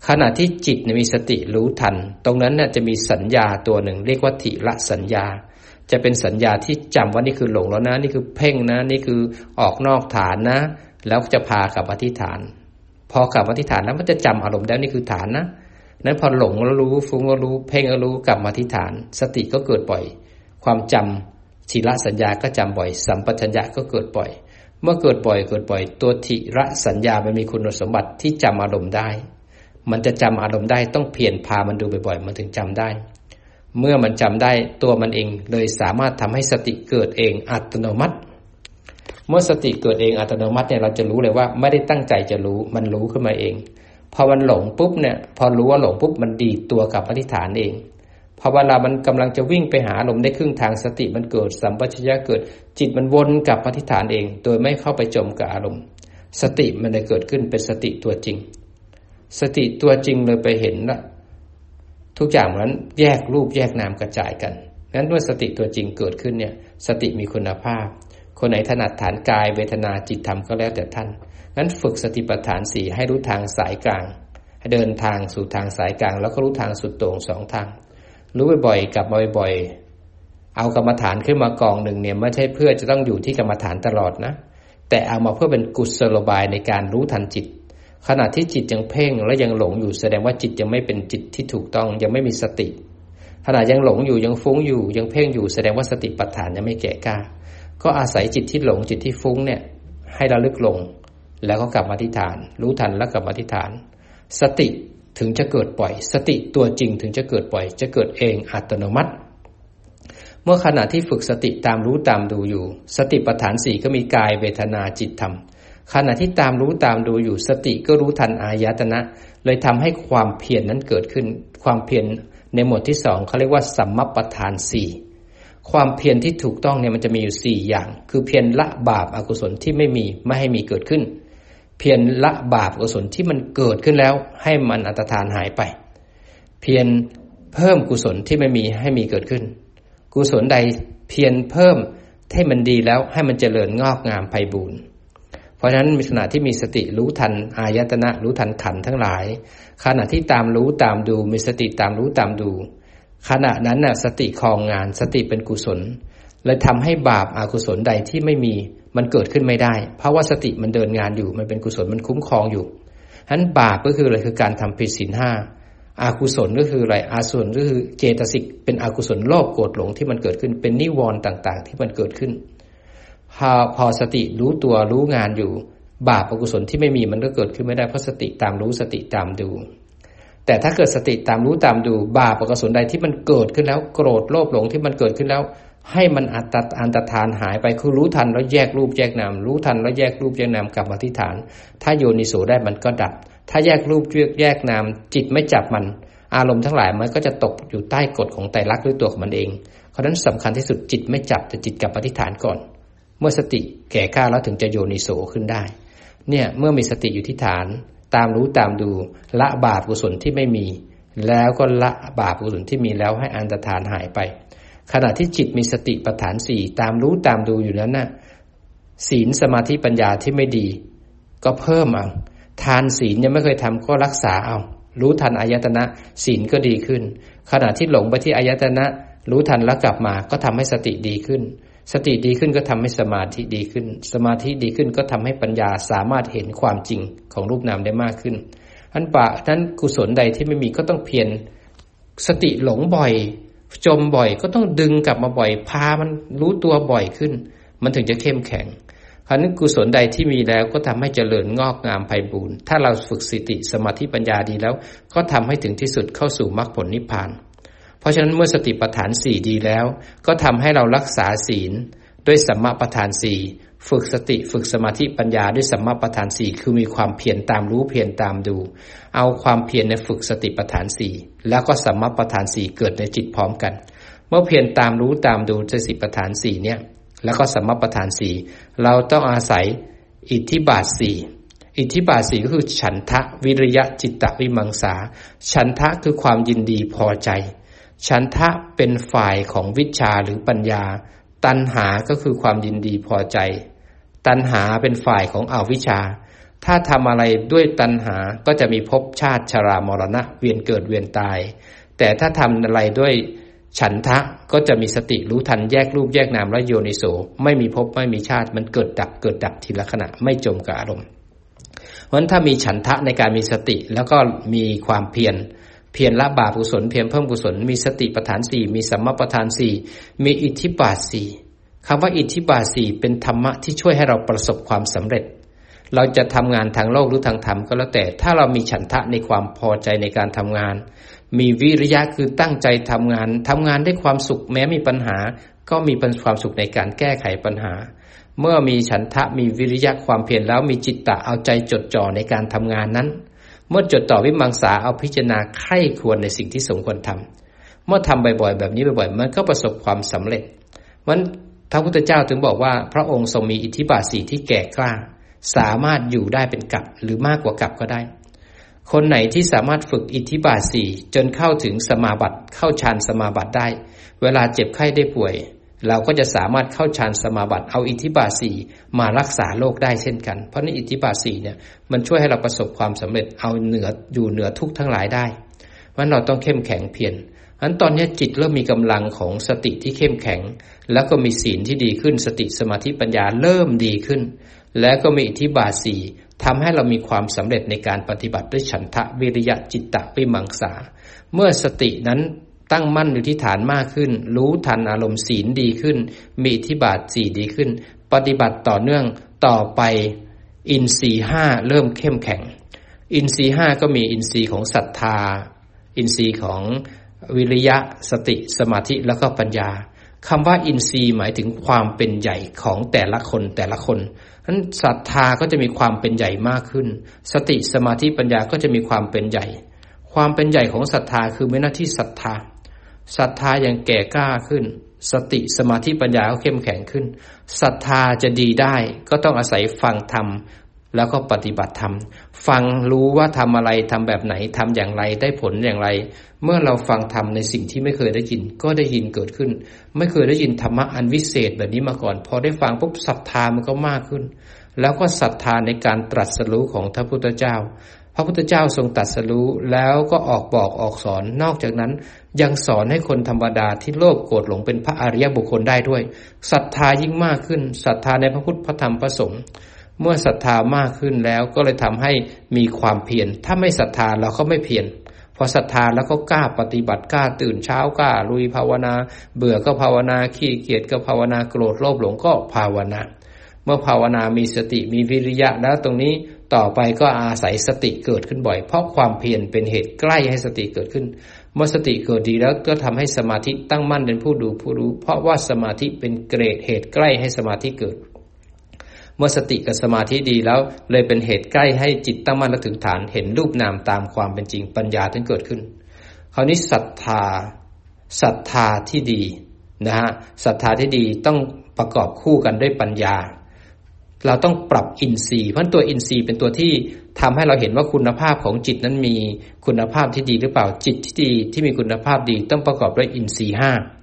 ขณะที่จิตมีสติรู้ทันตรงนั้นจะมีสัญญาตัวหนึ่งเรียกว่าทิระสัญญาจะเป็นสัญญาที่จำว่านี่คือหลงแล้วนะนี่คือเพ่งนะนี่คือออกนอกฐานนะแล้วจะพากลับอธิษฐานพอกลับอธิษฐานแล้วมันจะจำอารมณ์ได้นี่คือฐานนะนั้นพอหลงแล้วรู้ฟุ้งก็รู้เพ่งก็รู้กลับมาที่ฐานสติก็เกิดบ่อยความจำทิระสัญญาก็จำบ่อยสัมปชัญญะก็เกิดบ่อยเมื่อเกิดบ่อยตัวทิระสัญญามันมีคุณสมบัติที่จำอารมณ์ได้มันจะจำอารมณ์ได้ต้องเพียรพามันดูบ่อยๆมันถึงจำได้เมื่อมันจำได้ตัวมันเองเลยสามารถทำให้สติเกิดเองอัตโนมัติเมื่อสติเกิดเองอัตโนมัติเนี่ยเราจะรู้เลยว่าไม่ได้ตั้งใจจะรู้มันรู้ขึ้นมาเองพอมันหลงปุ๊บเนี่ยพอรู้ว่าหลงปุ๊บมันดีดตัวกับอธิษฐานเองพอเวลามันกำลังจะวิ่งไปหาอารมณ์ได้ครึ่งทางสติมันเกิดสัมปชัญญะเกิดจิตมันวนกลับอธิษฐานเองโดยไม่เข้าไปจมกับอารมณ์สติมันได้เกิดขึ้นเป็นสติตัวจริงสติตัวจริงเลยไปเห็นละทุกอย่างนั้นแยกรูปแยกนามกระจายกันงั้นเมื่อสติตัวจริงเกิดขึ้นเนี่ยสติมีคุณภาพคนไหนถนัดฐานกายเวทนาจิตธรรมก็แล้วแต่ท่านงั้นฝึกสติปัฏฐาน4ให้รู้ทางสายกลางให้เดินทางสู่ทางสายกลางแล้วก็รู้ทางสุดโต่ง2ทางรู้บ่อยๆกลับมาบ่อยๆเอากรรมฐานขึ้นมากองหนึ่งเนี่ยไม่ใช่เพื่อจะต้องอยู่ที่กรรมฐานตลอดนะแต่เอามาเพื่อเป็นกุศโลบายในการรู้ทันจิตขณะที่จิตยังเพ่งและยังหลงอยู่แสดงว่าจิตยังไม่เป็นจิตที่ถูกต้องยังไม่มีสติขณะยังหลงอยู่ยังฟุ้งอยู่ยังเพ่งอยู่แสดงว่าสติปัฏฐานยังไม่แก่กล้าก็อาศัยจิตที่หลงจิตที่ฟุ้งเนี่ยให้ระลึกลงแล้วก็กลับมาที่ฐานรู้ทันแล้วกลับมาที่ฐานสติถึงจะเกิดบ่อยสติตัวจริงถึงจะเกิดบ่อยจะเกิดเองอัตโนมัติเมื่อขณะที่ฝึกสติตามรู้ตามดูอยู่สติปัฏฐาน4ก็มีกายเวทนาจิตธรรมขณะที่ตามรู้ตามดูอยู่สติก็รู้ทันอายตนะเลยทำให้ความเพียรนั้นเกิดขึ้นความเพียรในหมวดที่2เขาเรียกว่าสัมมัปปทาน4ความเพียรที่ถูกต้องเนี่ยมันจะมีอยู่4อย่างคือเพียรละบาปอกุศลที่ไม่ให้มีเกิดขึ้นเพียรละบาปอกุศลที่มันเกิดขึ้นแล้วให้มันอันตรธานหายไปเพียรเพิ่มกุศลที่ไม่มีให้มีเกิดขึ้นกุศลใดเพียรเพิ่มให้มันดีแล้วให้มันเจริญงอกงามไพบูรย์เพราะฉะนั้นขณะที่มีสติรู้ทันอายตนะรู้ทันขันธ์ทั้งหลายขณะที่ตามรู้ตามดูมีสติตามรู้ตามดูขณะนั้นน่ะสติครองงานสติเป็นกุศลเลยทำให้บาปอกุศลใดที่ไม่มีมันเกิดขึ้นไม่ได้เพราะว่าสติมันเดินงานอยู่มันเป็นกุศลมันคุ้มครองอยู่ฉะนั้นบาปก็คืออะไรคือการทำผิดศีล5อกุศลก็คืออะไรอกุศลก็คือเจตสิกเป็นอกุศลโลภโกรธหลงที่มันเกิดขึ้นเป็นนิวรณ์ต่างๆที่มันเกิดขึ้นพอสติรู้ตัวรู้งานอยู่บาปอกุศลที่ไม่มีมันก็เกิดขึ้นไม่ได้เพราะสติตามรู้สติตามดูแต่ถ้าเกิดสติตามรู้ตามดูบาปอกุศลใดที่มันเกิดขึ้นแล้วโกรธโลภหลงที่มันเกิดขึ้นแล้วให้มันอันตรธานหายไปคือรู้ทันแล้วแยกรูปแยกนามรู้ทันแล้วแยกรูปแยกนามกลับมาที่ฐานถ้าโยนิโสได้มันก็ดับถ้าแยกรูปแยกนามจิตไม่จับมันอารมณ์ทั้งหลายมันก็จะตกอยู่ใต้กฎของไตรลักษณ์ด้วยตัวของมันเองเพราะฉะนั้นสำคัญที่สุดจิตไม่จับแต่จิตกลับมาที่ฐานก่อนเมื่อสติแก่กล้าแล้วถึงจะโยนิโสขึ้นได้เนี่ยเมื่อมีสติอยู่ที่ฐานตามรู้ตามดูละบาปกุศลที่ไม่มีแล้วก็ละบาปกุศลที่มีแล้วให้อันตรธานหายไปขณะที่จิตมีสติปัฏฐาน4ตามรู้ตามดูอยู่นั้นน่ะศีลสมาธิปัญญาที่ไม่ดีก็เพิ่มเอาทานศีลยังไม่เคยทำก็รักษาเอารู้ทันอายตนะศีลก็ดีขึ้นขณะที่หลงไปที่อายตนะรู้ทันแล้วกลับมาก็ทำให้สติดีขึ้นสติดีขึ้นก็ทำให้สมาธิดีขึ้นสมาธิดีขึ้นก็ทำให้ปัญญาสามารถเห็นความจริงของรูปนามได้มากขึ้นนั้นกุศลใดที่ไม่มีก็ต้องเพียรสติหลงบ่อยจมบ่อยก็ต้องดึงกลับมาบ่อยพามันรู้ตัวบ่อยขึ้นมันถึงจะเข้มแข็งคราวนี้กุศลใดที่มีแล้วก็ทำให้เจริญงอกงามไพบูรย์ถ้าเราฝึกสติสมาธิปัญญาดีแล้วก็ทำให้ถึงที่สุดเข้าสู่มรรคผลนิพพานเพราะฉะนั้นเมื่อสติปัฏฐาน4ดีแล้วก็ทำให้เรารักษาศีลด้วยสัมมาปัฏฐาน4ฝึกสติฝึกสมาธิปัญญาด้วยสัมมาปัฏฐาน4คือมีความเพียรตามรู้เพียรตามดูเอาความเพียรในฝึกสติปัฏฐาน4แล้วก็สัมมาปัฏฐาน4เกิดในจิตพร้อมกันเมื่อเพียรตามรู้ตามดูสติปัฏฐาน4เนี่ยแล้วก็สัมมาปัฏฐาน4เราต้องอาศัยอิทธิบาท4อิทธิบาท4ก็คือฉันทะวิริยะจิตตวิมังสาฉันทะคือความยินดีพอใจฉันทะเป็นฝ่ายของวิชชาหรือปัญญาตัณหาก็คือความยินดีพอใจตัณหาเป็นฝ่ายของอวิชชาถ้าทำอะไรด้วยตัณหาก็จะมีภพชาติชรามรณะเวียนเกิดเวียนตายแต่ถ้าทำอะไรด้วยฉันทะก็จะมีสติรู้ทันแยกรูปแยกนามและโยนิโสไม่มีภพไม่มีชาติมันเกิดดับทีละขณะไม่จมกับอารมณ์เพราะฉะนั้นถ้ามีฉันทะในการมีสติแล้วก็มีความเพียรละบาปกุศลเพียรเพิ่มกุศลมีสติปัฏฐาน4มีสัมมาปัฏฐาน4มีอิทธิบาท4คำว่าอิทธิบาท4เป็นธรรมะที่ช่วยให้เราประสบความสำเร็จเราจะทำงานทางโลกหรือทางธรรมก็แล้วแต่ถ้าเรามีฉันทะในความพอใจในการทำงานมีวิริยะคือตั้งใจทำงานด้วยความสุขแม้มีปัญหาก็มีความสุขในการแก้ไขปัญหาเมื่อมีฉันทะมีวิริยะความเพียรแล้วมีจิตตะเอาใจจดจ่อในการทำงานนั้นเมื่อจดจ่อวิมังสาเอาพิจารณาใคร่ควรในสิ่งที่สมควรทำเมื่อทำบ่อยๆแบบนี้บ่อยๆมันก็ประสบความสำเร็จมันพระพุทธเจ้าถึงบอกว่าพระองค์ทรงมีอิทธิบาท4ที่แก่กล้าสามารถอยู่ได้เป็นกัปหรือมากกว่ากัปก็ได้คนไหนที่สามารถฝึกอิทธิบาท4จนเข้าถึงสมาบัติเข้าฌานสมาบัติได้เวลาเจ็บไข้ได้ป่วยเราก็จะสามารถเข้าฌานสมาบัติเอาอิทธิบาท4มารักษาโรคได้เช่นกันเพราะในอิทธิบาท4เนี่ยมันช่วยให้เราประสบความสำเร็จเอาอยู่เหนือทุกข์ทั้งหลายได้เพราะเราต้องเข้มแข็งเพียรอันตอนนี้จิตเริ่มมีกำลังของสติที่เข้มแข็งแล้วก็มีศีลที่ดีขึ้นสติสมาธิปัญญาเริ่มดีขึ้นแล้วก็มีอิทธิบาท4ทำให้เรามีความสำเร็จในการปฏิบัติด้วยฉันทะวิริยะจิตตะวิมังสาเมื่อสตินั้นตั้งมั่นอยู่ที่ฐานมากขึ้นรู้ทันอารมณ์ศีลดีขึ้นมีอิทธิบาท4ดีขึ้นปฏิบัติต่อเนื่องต่อไปอินทรีย์5เริ่มเข้มแข็งอินทรีย์5ก็มีอินทรีย์ของศรัทธาอินทรีย์ของวิริยะสติสมาธิแล้วก็ปัญญาคำว่าอินทรีย์หมายถึงความเป็นใหญ่ของแต่ละคนนั้นศรัทธาก็จะมีความเป็นใหญ่มากขึ้นสติสมาธิปัญญาก็จะมีความเป็นใหญ่ความเป็นใหญ่ของศรัทธาคือมีหน้าที่ศรัทธาอย่างแก่กล้าขึ้นสติสมาธิปัญญาก็เข้มแข็งขึ้นศรัทธาจะดีได้ก็ต้องอาศัยฟังธรรมแล้วก็ปฏิบัติธรรมฟังรู้ว่าทำอะไรทำแบบไหนทำอย่างไรได้ผลอย่างไรเมื่อเราฟังธรรมในสิ่งที่ไม่เคยได้ยินก็ได้ยินเกิดขึ้นไม่เคยได้ยินธรรมะอันวิเศษแบบนี้มาก่อนพอได้ฟังปุ๊บศรัทธามันก็มากขึ้นแล้วก็ศรัทธาในการตรัสรู้ของพระพุทธเจ้าพระพุทธเจ้าทรงตรัสรู้แล้วก็ออกบอกออกสอนนอกจากนั้นยังสอนให้คนธรรมดาที่โลภโกรธหลงเป็นพระอริยบุคคลได้ด้วยศรัทธายิ่งมากขึ้นศรัทธาในพระพุทธพระธรรมพระสงฆ์เมื่อศรัทธามากขึ้นแล้วก็เลยทำให้มีความเพียรถ้าไม่ศรัทธาเราก็ไม่เพียรพอศรัทธาแล้วก็กล้าปฏิบัติกล้าตื่นเช้ากล้าลุยภาวนาเบื่อก็ภาวนาขี้เกียจก็ภาวนาโกรธโลภหลงก็ภาวนาเมื่อภาวนามีสติมีวิริยะแล้วตรงนี้ต่อไปก็อาศัยสติเกิดขึ้นบ่อยเพราะความเพียรเป็นเหตุใกล้ให้สติเกิดขึ้นเมื่อสติเกิดดีแล้วก็ทำให้สมาธิตั้งมั่นเป็นผู้ดูผู้รู้เพราะว่าสมาธิเป็นเกรดเหตุใกล้ให้สมาธิเกิดเมื่อสติกับสมาธิดีแล้วเลยเป็นเหตุใกล้ให้จิตตั้งมั่นและถึงฐานเห็นรูปนามตามความเป็นจริงปัญญาถึงเกิดขึ้นคราวนี้ศรัทธาที่ดีนะฮะศรัทธาที่ดีต้องประกอบคู่กันด้วยปัญญาเราต้องปรับอินทรีย์เพราะตัวอินทรีย์เป็นตัวที่ทำให้เราเห็นว่าคุณภาพของจิตนั้นมีคุณภาพที่ดีหรือเปล่าจิตที่ดีที่มีคุณภาพดีต้องประกอบด้วยอินทรีย์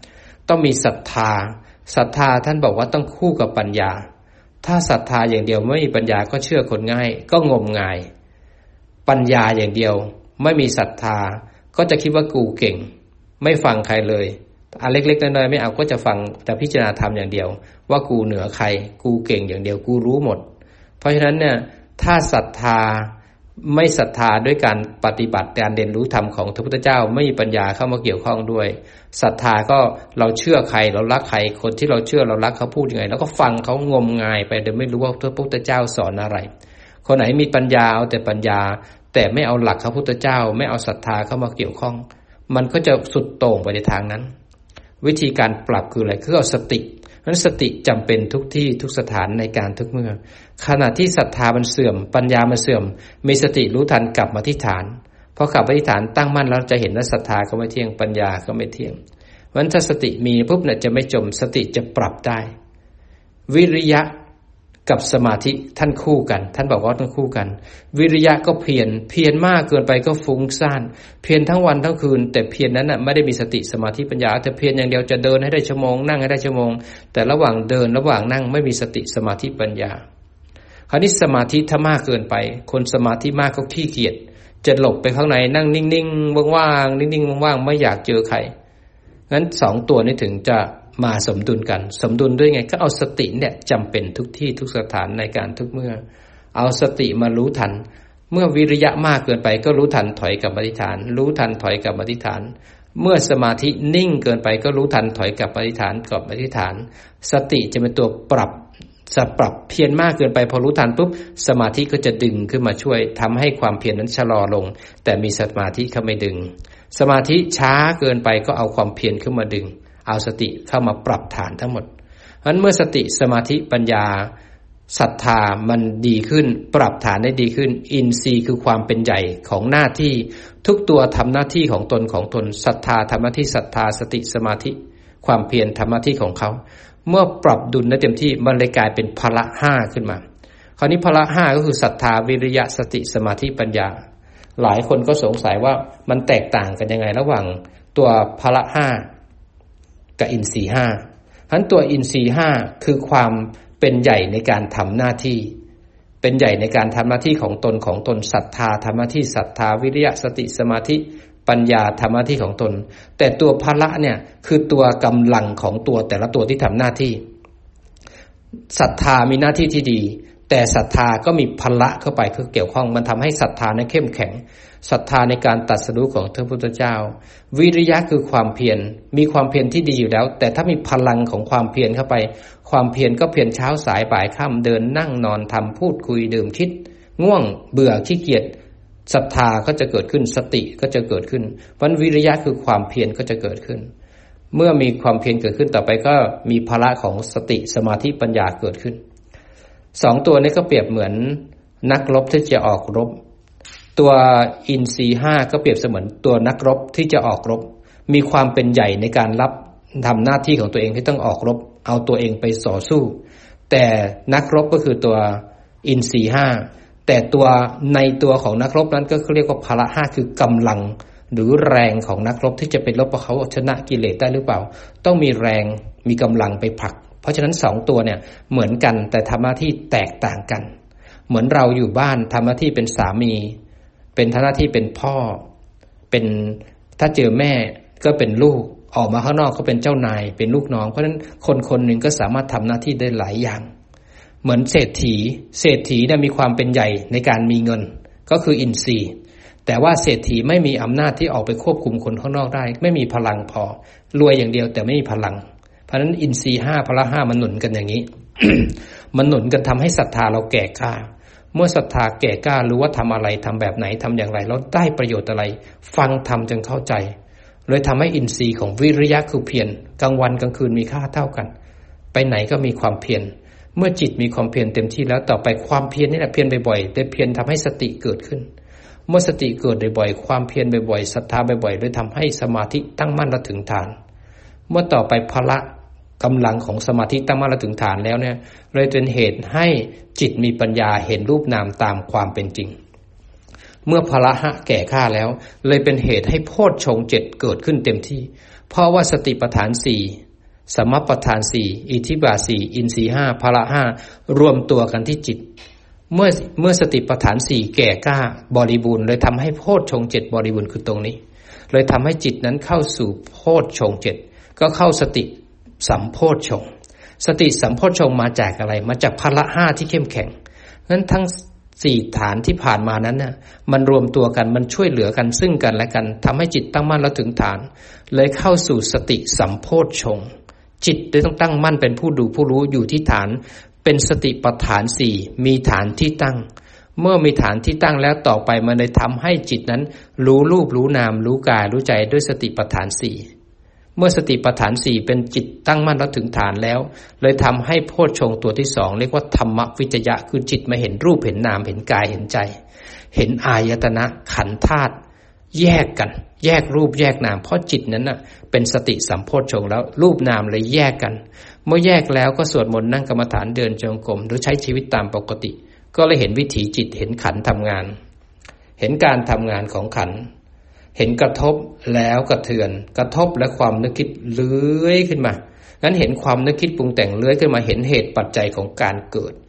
5ต้องมีศรัทธาท่านบอกว่าต้องคู่กับปัญญาถ้าศรัทธาอย่างเดียวไม่มีปัญญาก็เชื่อคนง่ายก็งมงายปัญญาอย่างเดียวไม่มีศรัทธาก็จะคิดว่ากูเก่งไม่ฟังใครเลยอันเล็กๆน้อยๆไม่เอาก็จะฟังแต่พิจารณาธรรมอย่างเดียวว่ากูเหนือใครกูเก่งอย่างเดียวกูรู้หมดเพราะฉะนั้นเนี่ยถ้าศรัทธาไม่ศรัทธาด้วยการปฏิบัติการเรียนรู้ธรรมของพระพุทธเจ้าไม่มีปัญญาเข้ามาเกี่ยวข้องด้วยศรัทธาก็เราเชื่อใครเรารักใครคนที่เราเชื่อเรารักเขาพูดยังไงแล้วก็ฟังเขางมงายไปโดยไม่รู้ว่าพระพุทธเจ้าสอนอะไรคนไหนมีปัญญาเอาแต่ปัญญาแต่ไม่เอาหลักพระพุทธเจ้าไม่เอาศรัทธาเข้ามาเกี่ยวข้องมันก็จะสุดโต่งไปในทางนั้นวิธีการปรับคืออะไรคือเอาสตินั้นสติจำเป็นทุกที่ทุกสถานในการทุกเมื่อขณะที่ศรัทธามันเสื่อมปัญญามันเสื่อมมีสติรู้ทันกลับมาที่ฐานพอกลับมาที่ฐานตั้งมั่นแล้วจะเห็นว่าศรัทธาก็ไม่เที่ยงปัญญาก็ไม่เที่ยงเพราะฉะนั้นถ้าสติมีปุ๊บเนี่ยจะไม่จมสติจะปรับได้วิริยะกับสมาธิท่านคู่กันท่านบอกว่าต้องคู่กันวิริยะก็เพียรมากเกินไปก็ฟุ้งซ่านเพียรทั้งวันทั้งคืนแต่เพียรนั้นน่ะไม่ได้มีสติสมาธิปัญญาแต่เพียรอย่างเดียวจะเดินให้ได้ชั่วโมงนั่งให้ได้ชั่วโมงแต่ระหว่างเดินระหว่างนั่งไม่มีสติสมาธิปัญญาคราวนี้สมาธิถ้ามากเกินไปคนสมาธิมากเขาขี้เกียจจะหลบไปข้างในนั่งนิ่งๆว่างๆนิ่งๆว่างๆไม่อยากเจอใครงั้น2ตัวนี้ถึงจะมาสมดุลกันสมดุลด้วยไงก็เอาสติเนี่ยจำเป็นทุกที่ทุกสถานในการทุกเมื่อเอาสติมารู้ทันเมื่อวิริยะมากเกินไปก็รู้ทันถอยกลับอธิษฐานรู้ทันถอยกลับอธิษฐานเมื่อสมาธินิ่งเกินไปก็รู้ทันถอยกลับอธิษฐานกลับอธิษฐานสติจะเป็นตัวปรับเพียรมากเกินไปพอรู้ทันปุ๊บสมาธิก็จะดึงขึ้นมาช่วยทำให้ความเพียรนั้นชะลอลงแต่มีสมาธิเข้าไม่ดึงสมาธิช้าเกินไปก็เอาความเพียรขึ้นมาดึงเอาสติเข้ามาปรับฐานทั้งหมดเพราะฉะนั้นเมื่อสติสมาธิปัญญาศรัทธามันดีขึ้นปรับฐานได้ดีขึ้นอินทรีย์คือความเป็นใหญ่ของหน้าที่ทุกตัวทำหน้าที่ของตนศรัทธาทำหน้าที่ศรัทธาสติสมาธิความเพียรทำหน้าที่ของเขาเมื่อปรับดุลได้เต็มที่มันเลยกลายเป็นพละ5ขึ้นมาคราวนี้พละ5ก็คือศรัทธาวิริยะสติสมาธิปัญญาหลายคนก็สงสัยว่ามันแตกต่างกันยังไงระหว่างตัวพละ5กับอินทรีย์5ฉะนั้นตัวอินทรีย์5คือความเป็นใหญ่ในการทำหน้าที่เป็นใหญ่ในการทำหน้าที่ของตนศรัทธาทำหน้าที่ศรัทธาวิริยะสติสมาธิปัญญาทำหน้าที่ของตนแต่ตัวพละเนี่ยคือตัวกำลังของตัวแต่ละตัวที่ทำหน้าที่ศรัทธามีหน้าที่ที่ดีแต่ศรัทธาก็มีพละเข้าไปคือเกี่ยวข้องมันทำให้ศรัทธานั้นเข้มแข็งศรัทธาในการตรัสรู้ของพระพุทธเจ้าวิริยะคือความเพียรมีความเพียรที่ดีอยู่แล้วแต่ถ้ามีพลังของความเพียรเข้าไปความเพียรก็เพียรเช้าสายบ่ายค่ำเดินนั่งนอนทำพูดคุยดื่มคิดง่วงเบื่อขี้เกียจศรัทธาก็จะเกิดขึ้นสติก็จะเกิดขึ้นวันวิริยะคือความเพียรก็จะเกิดขึ้นเมื่อมีความเพียรเกิดขึ้นต่อไปก็มีพละของสติสมาธิปัญญาเกิดขึ้น2ตัวนี้ก็เปรียบเหมือนนักรบที่จะออกรบตัวอินทรีย์5ก็เปรียบเสมือนตัวนักรบที่จะออกรบมีความเป็นใหญ่ในการรับทำหน้าที่ของตัวเองที่ต้องออกรบเอาตัวเองไปต่อสู้แต่นักรบก็คือตัวอินทรีย์5แต่ตัวในตัวของนักรบนั้นก็เรียกว่าพละ5คือกำลังหรือแรงของนักรบที่จะไปรบกับเขาชนะกิเลสได้หรือเปล่าต้องมีแรงมีกำลังไปผลักเพราะฉะนั้น2ตัวเนี่ยเหมือนกันแต่ทำหน้าที่แตกต่างกันเหมือนเราอยู่บ้านทำหน้าที่เป็นสามีเป็นหน้าที่เป็นพ่อเป็นถ้าเจอแม่ก็เป็นลูกออกมาข้างนอกก็เป็นเจ้านายเป็นลูกน้องเพราะฉะนั้นคนหนึ่งก็สามารถทำหน้าที่ได้หลายอย่างเหมือนเศรษฐีเนี่ยมีความเป็นใหญ่ในการมีเงินก็คืออินทรีย์แต่ว่าเศรษฐีไม่มีอำนาจที่ออกไปควบคุมคนข้างนอกได้ไม่มีพลังพอรวยอย่างเดียวแต่ไม่มีพลังเพราะฉะนั้นอินทรีย์5พละ5มันหนุนกันอย่างนี้ มันหนุนกันทำให้ศรัทธาเราแก่กล้าเมื่อศรัทธาแก่กล้ารู้ว่าทำอะไรทำแบบไหนทำอย่างไรแล้วได้ประโยชน์อะไรฟังทำจนเข้าใจเลยทำให้อินทรีย์ของวิริยะคือเพียรกลางวันกลางคืนมีค่าเท่ากันไปไหนก็มีความเพียรเมื่อจิตมีความเพียรเต็มที่แล้วต่อไปความเพียรนี่แหละเพียรบ่อยๆแต่เพียรทำให้สติเกิดขึ้นเมื่อสติเกิดบ่อยๆความเพียรบ่อยๆศรัทธาบ่อยๆเลยทำให้สมาธิตั้งมั่นและถึงฐานเมื่อต่อไปพละกำลังของสมาธิตั้งมั่นและถึงฐานแล้วเนี่ยเลยเป็นเหตุให้จิตมีปัญญาเห็นรูปนามตามความเป็นจริงเมื่อพละแก่กล้าแล้วเลยเป็นเหตุให้โพชฌงค์7เกิดขึ้นเต็มที่เพราะว่าสติปัฏฐาน4สมัปปทาน4อิทธิบาท4อินทรีย์5พละ5รวมตัวกันที่จิตเมื่อสติปัฏฐาน4แก่กล้าบริบูรณ์เลยทำให้โพชฌงค์7บริบูรณ์คือตรงนี้เลยทำให้จิตนั้นเข้าสู่โพชฌงค์7ก็เข้าสติสัมโพชฌงค์สติสัมโพชฌงค์มาจากอะไรมาจากพละ5ที่เข้มแข็งงั้นทั้ง4ฐานที่ผ่านมานั้นน่ะมันรวมตัวกันมันช่วยเหลือกันซึ่งกันและกันทำให้จิตตั้งมั่นแล้วถึงฐานเลยเข้าสู่สติสัมโพชฌงค์จิตเลยต้องตั้งมั่นเป็นผู้ดูผู้รู้อยู่ที่ฐานเป็นสติปัฏฐาน4มีฐานที่ตั้งเมื่อมีฐานที่ตั้งแล้วต่อไปมันเลยทำให้จิตนั้นรู้รูปรู้นามรู้กายรู้ใจด้วยสติปัฏฐาน4เมื่อสติปัฏฐาน4เป็นจิตตั้งมั่นแล้วถึงฐานแล้วเลยทำให้โพชฌงค์ตัวที่2เรียกว่าธรรมวิจยะคือจิตมาเห็นรูปเห็นนามเห็นกายเห็นใจเห็นอายตนะขันธ์ธาตุแยกกันแยกรูปแยกนามเพราะจิตนั้นน่ะเป็นสติสัมโพชฌงค์แล้วรูปนามเลยแยกกันเมื่อแยกแล้วก็สวดมนต์นั่งกรรมฐานเดินจงกรมหรือใช้ชีวิตตามปกติก็เลยเห็นวิถีจิตเห็นขันธ์ทำงานเห็นการทำงานของขันธ์เห็นกระทบแล้วกระเทือนกระทบและความนึกคิดเลื้อยขึ้นมางั้นเห็นความนึกคิดปรุงแต่งเลื้อยขึ้นมาเห็นเหตุปัจจัยของการเกิด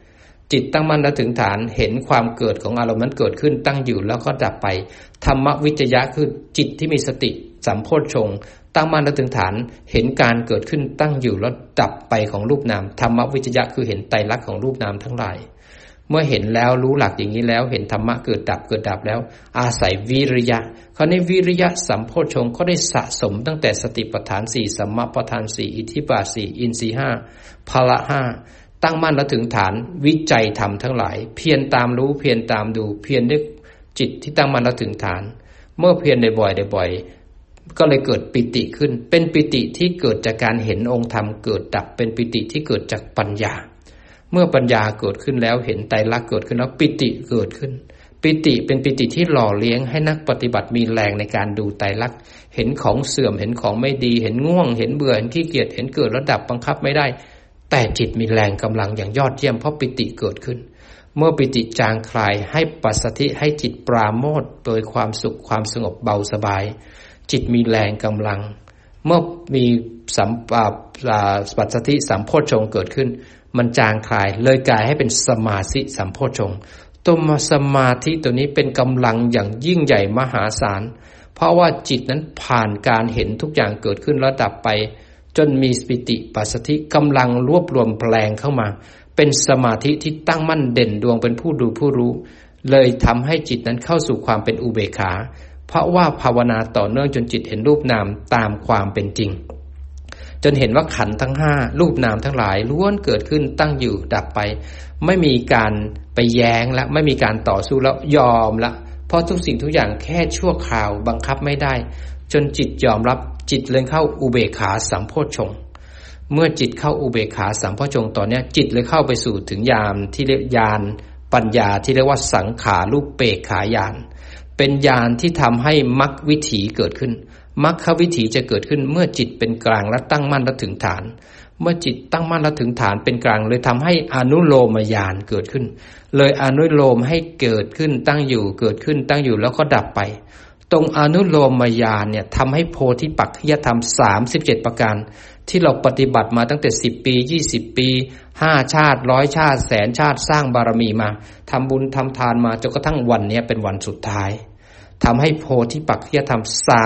จิตตั้งมั่นและถึงฐานเห็นความเกิดของอารมณ์นั้นเกิดขึ้นตั้งอยู่แล้วก็ดับไปธรรมวิจยะคือจิตที่มีสติสัมโพชฌงค์ตั้งมั่นและถึงฐานเห็นการเกิดขึ้นตั้งอยู่แล้วดับไปของรูปนามธรรมวิจยะคือเห็นไตรลักษณ์ของรูปนามทั้งหลายเมื่อเห็นแล้วรู้หลักอย่างนี้แล้วเห็นธรรมะเกิดดับแล้วอาศัยวิริยะคราวนี้วิริยะสัมโพชฌงค์ก็ได้สะสมตั้งแต่สติปัฏฐาน4สัมมาปัฏฐาน4อิทธิบาท4อินทรีย์5พละ5ตั้งมั่นและถึงฐานวิจัยธรรมทั้งหลายเพียรตามรู้เพียรตามดูเพียรด้วยจิตที่ตั้งมั่นและถึงฐานเมื่อเพียรได้บ่อยก็เลยเกิดปิติขึ้นเป็นปิติที่เกิดจากการเห็นองค์ธรรมเกิดดับเป็นปิติที่เกิดจากปัญญาเมื่อปัญญาเกิดขึ้นแล้วเห็นไตรลักษณ์เกิดขึ้นแล้วปิติเกิดขึ้นปิติเป็นปิติที่หล่อเลี้ยงให้นักปฏิบัติมีแรงในการดูไตรลักษณ์เห็นของเสื่อมเห็นของไม่ดีเห็นง่วงเห็นเบื่อเห็นขี้เกียจเห็นเกิดแล้วดับบังคับไม่ได้แต่จิตมีแรงกำลังอย่างยอดเยี่ยมเพราะปิติเกิดขึ้นเมื่อปิติจางคลายให้ปัสสัทธิให้จิตปราโมทย์โดยความสุขความสงบเบาสบายจิตมีแรงกำลังเมื่อมีปัสสัทธิสัมโพชฌงค์เกิดขึ้นมันจางคลายเลยกลายให้เป็นสมาธิสัมโพชฌงค์ตัวสมาธิตัวนี้เป็นกำลังอย่างยิ่งใหญ่มหาศาลเพราะว่าจิตนั้นผ่านการเห็นทุกอย่างเกิดขึ้นแล้วดับไปจนมีปิติปัสสัทธิกำลังรวบรวมแปลงเข้ามาเป็นสมาธิที่ตั้งมั่นเด่นดวงเป็นผู้ดูผู้รู้เลยทำให้จิตนั้นเข้าสู่ความเป็นอุเบกขาเพราะว่าภาวนาต่อเนื่องจนจิตเห็นรูปนามตามความเป็นจริงจนเห็นว่าขันธ์ทั้ง5รูปนามทั้งหลายล้วนเกิดขึ้นตั้งอยู่ดับไปไม่มีการไปแย้งและไม่มีการต่อสู้แล้วยอมละเพราะทุกสิ่งทุกอย่างแค่ชั่วคราวบังคับไม่ได้จนจิตยอมรับจิตเลยเข้าอุเบกขาสัมโพชฌงค์เมื่อจิตเข้าอุเบกขาสัมโพชฌงค์ตอนนี้จิตเลยเข้าไปสู่ถึงญาณที่เรียกญาณปัญญาที่เรียกว่าสังขารูปเปกขาญาณเป็นญาณที่ทำให้มรรควิถีเกิดขึ้นมรรควิถีจะเกิดขึ้นเมื่อจิตเป็นกลางและตั้งมั่นและถึงฐานเมื่อจิตตั้งมั่นและถึงฐานเป็นกลางเลยทำให้อนุโลมญาณเกิดขึ้นเลยอนุโลมให้เกิดขึ้นตั้งอยู่เกิดขึ้นตั้งอยู่แล้วก็ดับไปตรงอนุโลมญาณเนี่ยทำให้โพธิปักขิยธรรม37ประการที่เราปฏิบัติมาตั้งแต่10ปี20ปี5ชาติ100ชาติแสนชาติสร้างบารมีมาทำบุญทำทานมาจนกระทั่งวันนี้เป็นวันสุดท้ายทำให้โพธิปักขิยธรรม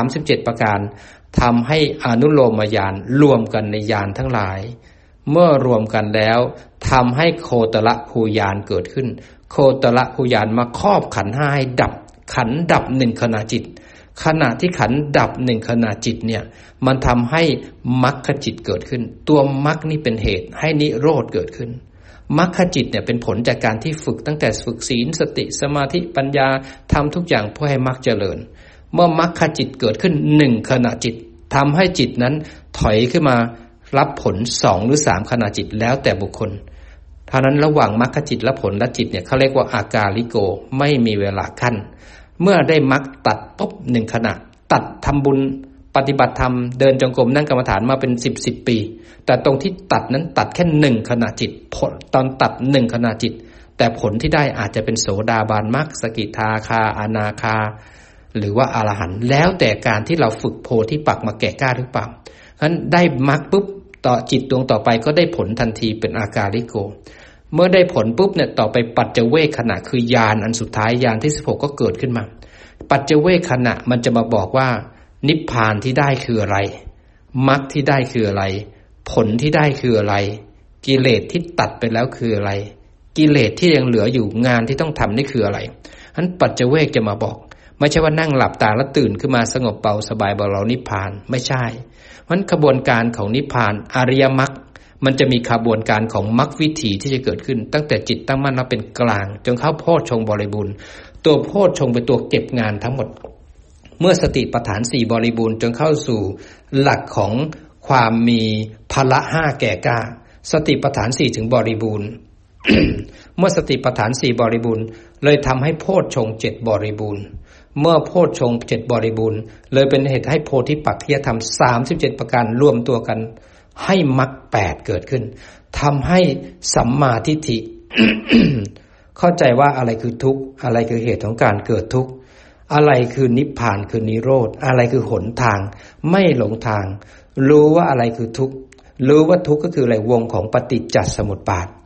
37ประการทำให้อนุโลมญาณรวมกันในญาณทั้งหลายเมื่อรวมกันแล้วทำให้โคตรภูญาณเกิดขึ้นโคตรภูญาณมาครอบขันธ์5ให้ดับขันธ์ดับ1ขณะจิตขณะที่ขันธ์ดับ1ขณะจิตเนี่ยมันทำให้มรรคจิตเกิดขึ้นตัวมรรคนี่เป็นเหตุให้นิโรธเกิดขึ้นมรรคจิตเนี่ยเป็นผลจากการที่ฝึกตั้งแต่ฝึกศีลสติสมาธิปัญญาทำทุกอย่างเพื่อให้มรรคเจริญเมื่อมรรคจิตเกิดขึ้น1ขณะจิตทำให้จิตนั้นถอยขึ้นมารับผล2หรือ3ขณะจิตแล้วแต่บุคคลเพราะนั้นระหว่างมรรคจิตและผลและจิตเนี่ยเขาเรียกว่าอากาลิโกไม่มีเวลาขั้นเมื่อได้มรรคตัดปุ๊บ1ขณะตัดทำบุญปฏิบัติธรรมเดินจงกรมนั่งกรรมฐานมาเป็น10ปีแต่ตรงที่ตัดนั้นตัดแค่1ขณะจิตผลตอนตัด1ขณะจิตแต่ผลที่ได้อาจจะเป็นโสดาบันมรรคสกิทาคาอนาคาหรือว่าอรหันต์แล้วแต่การที่เราฝึกโพธิปักมาแก่กล้าหรือเปล่าฉะนั้นได้มรรคปุ๊บต่อจิตดวงต่อไปก็ได้ผลทันทีเป็นอากาลิโกเมื่อได้ผลปุ๊บเนี่ยต่อไปปัจเจเวคขณะคือญาณอันสุดท้ายญาณที่16ก็เกิดขึ้นมาปัจเจเวคขณะมันจะมาบอกว่านิพพานที่ได้คืออะไรมรรคที่ได้คืออะไรผลที่ได้คืออะไรกิเลสที่ตัดไปแล้วคืออะไรกิเลสที่ยังเหลืออยู่งานที่ต้องทำนี่คืออะไรฉะนั้นปัจเจเวคจะมาบอกไม่ใช่ว่านั่งหลับตาแล้วตื่นขึ้นมาสงบเบาสบายเบาเรานิพพานไม่ใช่เพราะฉะนั้นขบวนการของนิพพานอริยมรรคมันจะมีขบวนการของมรรควิถีที่จะเกิดขึ้นตั้งแต่จิตตั้งมั่นแล้วเป็นกลางจนเข้าโพชฌงค์บริบูรณ์ตัวโพชฌงค์เป็นตัวเก็บงานทั้งหมดเมื่อสติปัฏฐาน4บริบูรณ์จนเข้าสู่หลักของความมีพละ5แก่กล้าสติปัฏฐาน4ถึงบริบูรณ์ เมื่อสติปัฏฐาน4บริบูรณ์เลยทำให้โพชฌงค์7บริบูรณ์เมื่อโพชฌงค์7บริบูรณ์เลยเป็นเหตุให้โพธิปักขิยธรรม37ประการรวมตัวกันให้มรรค8เกิดขึ้นทำให้สัมมาทิฏฐิ เข้าใจว่าอะไรคือทุกข์อะไรคือเหตุของการเกิดทุกข์อะไรคือนิพพานคือนิโรธอะไรคือหนทางไม่หลงทางรู้ว่าอะไรคือทุกข์รู้ว่าทุกข์ก็คืออะไรวงของปฏิจจสมุปบาท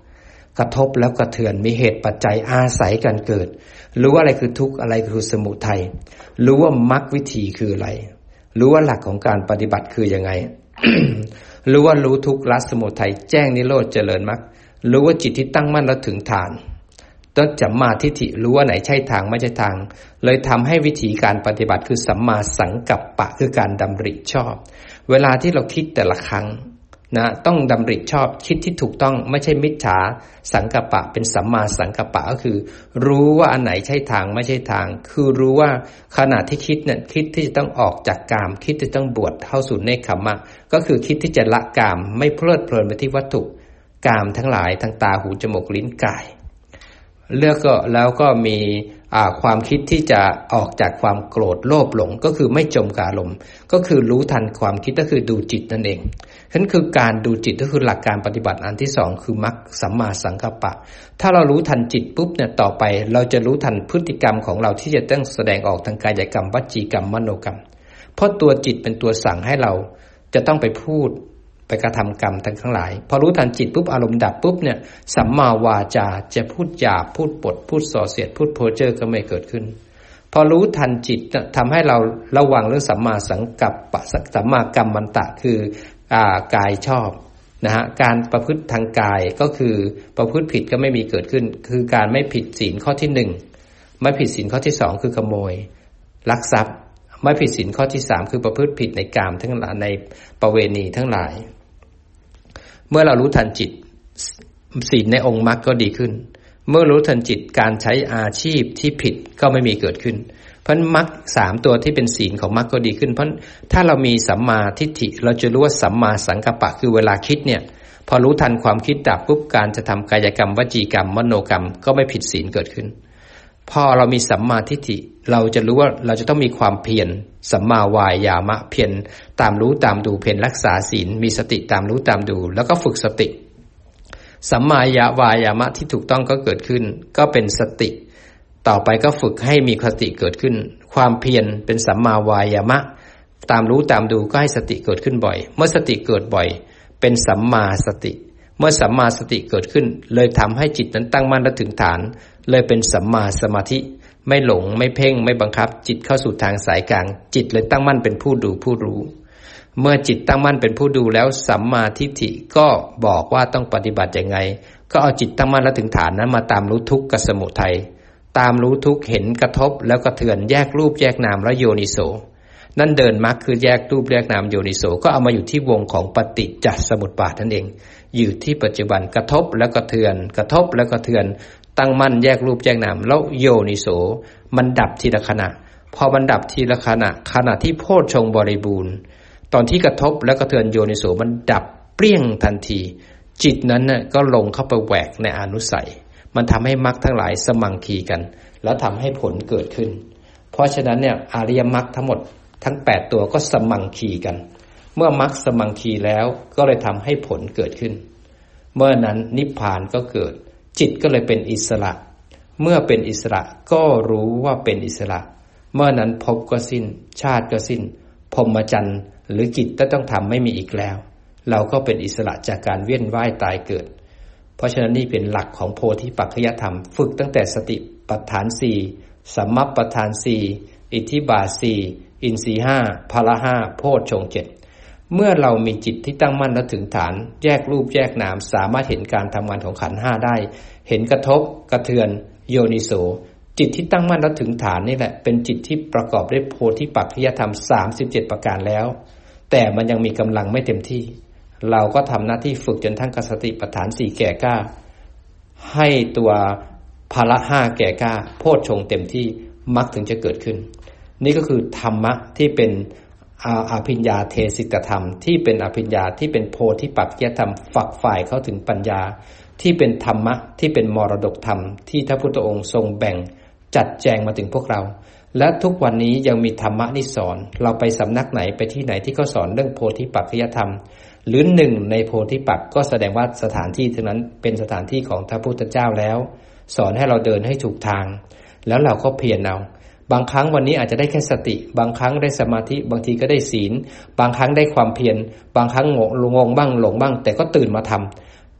กระทบแล้วกระเทือนมีเหตุปัจจัยอาศัยกันเกิดรู้ว่าอะไรคือทุกข์อะไรคือสมุทัยรู้ว่ามรรควิธีคืออะไรรู้ว่าหลักของการปฏิบัติคือยังไง รู้ว่ารู้ทุกข์ละสมุทัยแจ้งนิโรธเจริญมรรครู้ว่าจิตที่ตั้งมั่นแล้วถึงฐานต้องสัมมาทิฏฐิรู้ว่าไหนใช่ทางไม่ใช่ทางเลยทำให้วิธีการปฏิบัติคือสัมมาสังกัปปะคือการดำริชอบเวลาที่เราคิดแต่ละครั้งนะต้องดำริชอบคิดที่ถูกต้องไม่ใช่มิจฉาสังกัปปะเป็นสัมมาสังกัปปะก็คือรู้ว่าอันไหนใช่ทางไม่ใช่ทางคือรู้ว่าขณะที่คิดเนี่ยคิดที่จะต้องออกจากกามคิดที่ต้องบวชเข้าสู่เนคขมมะก็คือคิดที่จะละกามไม่เพลิดเพลินไปที่วัตถุกามทั้งหลายทางตาหูจมูกลิ้นกายเลือกก็แล้วก็มีความคิดที่จะออกจากความโกรธโลภหลงก็คือไม่จมกับอารมณ์ก็คือรู้ทันความคิดก็คือดูจิตนั่นเองนั่นคือการดูจิตก็คือหลักการปฏิบัติอันที่สองคือมรรคสัมมาสังกัปปะถ้าเรารู้ทันจิตปุ๊บเนี่ยต่อไปเราจะรู้ทันพฤติกรรมของเราที่จะต้องแสดงออกทางกายกรรมวจีกรรมมโนกรรมเพราะตัวจิตเป็นตัวสั่งให้เราจะต้องไปพูดไปกระทำกรรมทั้งหลายพอรู้ทันจิตปุ๊บอารมณ์ดับปุ๊บเนี่ยสัมมาวาจาจะพูดหยาบพูดปดพูดส่อเสียดพูดเพ้อเจ้อก็ไม่เกิดขึ้นพอรู้ทันจิตทำให้เราระวังเรื่องสัมมาสังกัปปะสัมมากัมมันตะคือกายชอบนะฮะการประพฤติทางกายก็คือประพฤติผิดก็ไม่มีเกิดขึ้นคือการไม่ผิดศีลข้อที่หนึ่งไม่ผิดศีลข้อที่สองคือขโมยลักทรัพย์ไม่ผิดศีลข้อที่สามคือประพฤติผิดในกามทั้งหลายในประเวณีทั้งหลายเมื่อเรารู้ทันจิตศีลในองค์มรรคก็ดีขึ้นเมื่อรู้ทันจิตการใช้อาชีพที่ผิดก็ไม่มีเกิดขึ้นเพราะมรรคสามตัวที่เป็นศีลของมรรคก็ดีขึ้นเพราะถ้าเรามีสัมมาทิฏฐิเราจะรู้ว่าสัมมาสังกัปปะคือเวลาคิดเนี่ยพอรู้ทันความคิดดับปุ๊บการจะทำกายกรรมวจีกรรมมโนกรรมก็ไม่ผิดศีลเกิดขึ้นพอเรามีสัมมาทิฏฐิเราจะรู้ว่าเราจะต้องมีความเพียรสัมมาวายามะเพียรตามรู้ตามดูเพียรรักษาศีลมีสติตามรู้ตามดูแล้วก็ฝึกสติสัมมาวายามะที่ถูกต้องก็เกิดขึ้นก็เป็นสติต่อไปก็ฝึกให้มีสติเกิดขึ้นความเพียรเป็นสัมมาวายามะตามรู้ตามดูก็ให้สติเกิดขึ้นบ่อยเมื่อสติเกิดบ่อยเป็นสัมมาสติเมื่อสัมมาสติเกิดขึ้นเลยทำให้จิตนั้นตั้งมั่นและถึงฐานเลยเป็นสัมมาสมาธิไม่หลงไม่เพ่งไม่บังคับจิตเข้าสู่ทางสายกลางจิตเลยตั้งมั่นเป็นผู้ดูผู้รู้เมื่อจิตตั้งมั่นเป็นผู้ดูแล้วสัมมาทิฏฐิก็บอกว่าต้องปฏิบัติยังไงก็เอาจิตตั้งมั่นและถึงฐานนั้นมาตามรู้ทุกข์กับสมุทัยตามรู้ทุกข์เห็นกระทบแล้วกระเทือนแยกรูปแยกนามแล้วโยนิโสนั่นเดินมรรคคือแยกรูปแยกนามโยนิโสก็เอามาอยู่ที่วงของปฏิจจสมุปบาทนั่นเองอยู่ที่ปัจจุบันกระทบแล้วกระเทือนกระทบแล้วกระเทือนตั้งมั่นแยกรูปแยกนามแล้วโยนิโสมันดับทีละขณะพอมันดับทีละขณะที่โพชฌงค์บริบูรณ์ตอนที่กระทบแล้วกระเทือนโยนิโสมันดับเปรี้ยงทันทีจิตนั้นน่ะก็ลงเข้าไปแหวกในอนุสัยมันทำให้มรรคทั้งหลายสมังคีกันแล้วทำให้ผลเกิดขึ้นเพราะฉะนั้นเนี่ยอริยมรรคทั้งหมดทั้ง8ตัวก็สมังคีกันเมื่อมรรคสมังคีแล้วก็เลยทำให้ผลเกิดขึ้นเมื่อนั้นนิพพานก็เกิดจิตก็เลยเป็นอิสระเมื่อเป็นอิสระก็รู้ว่าเป็นอิสระเมื่อนั้นภพก็สิ้นชาติก็สิ้นพรหมจรรย์หรือกิจที่ต้องทำไม่มีอีกแล้วเราก็เป็นอิสระจากการเวียนว่ายตายเกิดเพราะฉะนั้นนี่เป็นหลักของโพธิปัจจยธรรมฝึกตั้งแต่สติปัฏฐาน4สัมมัปปทาน4อิทธิบาท4อินทรีย์5พละ5โพชฌงค์7เมื่อเรามีจิตที่ตั้งมั่นและถึงฐานแยกรูปแยกนามสามารถเห็นการทำงานของขันธ์5ได้เห็นกระทบกระเทือนโยนิโสจิตที่ตั้งมั่นและถึงฐานนี่แหละเป็นจิตที่ประกอบด้วยโพธิปัจจยธรรม37ประการแล้วแต่มันยังมีกำลังไม่เต็มที่เราก็ทำหน้าที่ฝึกจนทั้งสติปัฏฐาน4แก่กล้าให้ตัวพละ5แก่กล้าโพชฌงค์เต็มที่มรรคถึงจะเกิดขึ้นนี่ก็คือธรรมะที่เป็นอภิญญาเทศิตธรรมที่เป็นอภิญญาที่เป็นโพธิปัจจยธรรมฝักฝ่ายเข้าถึงปัญญาที่เป็นธรรมะที่เป็นมรดกธรรมที่พระพุทธองค์ทรงแบ่งจัดแจงมาถึงพวกเราและทุกวันนี้ยังมีธรรมะนี่สอนเราไปสำนักไหนไปที่ไหนที่เขาสอนเรื่องโพธิปัจจยธรรมหรือหนึ่งในโพธิปักษ์ก็แสดงว่าสถานที่นั้นเป็นสถานที่ของพระพุทธเจ้าแล้วสอนให้เราเดินให้ถูกทางแล้วเราก็เพียรเอาบางครั้งวันนี้อาจจะได้แค่สติบางครั้งได้สมาธิบางทีก็ได้ศีลบางครั้งได้ความเพียรบางครั้งงงบ้างหลงบ้างแต่ก็ตื่นมาท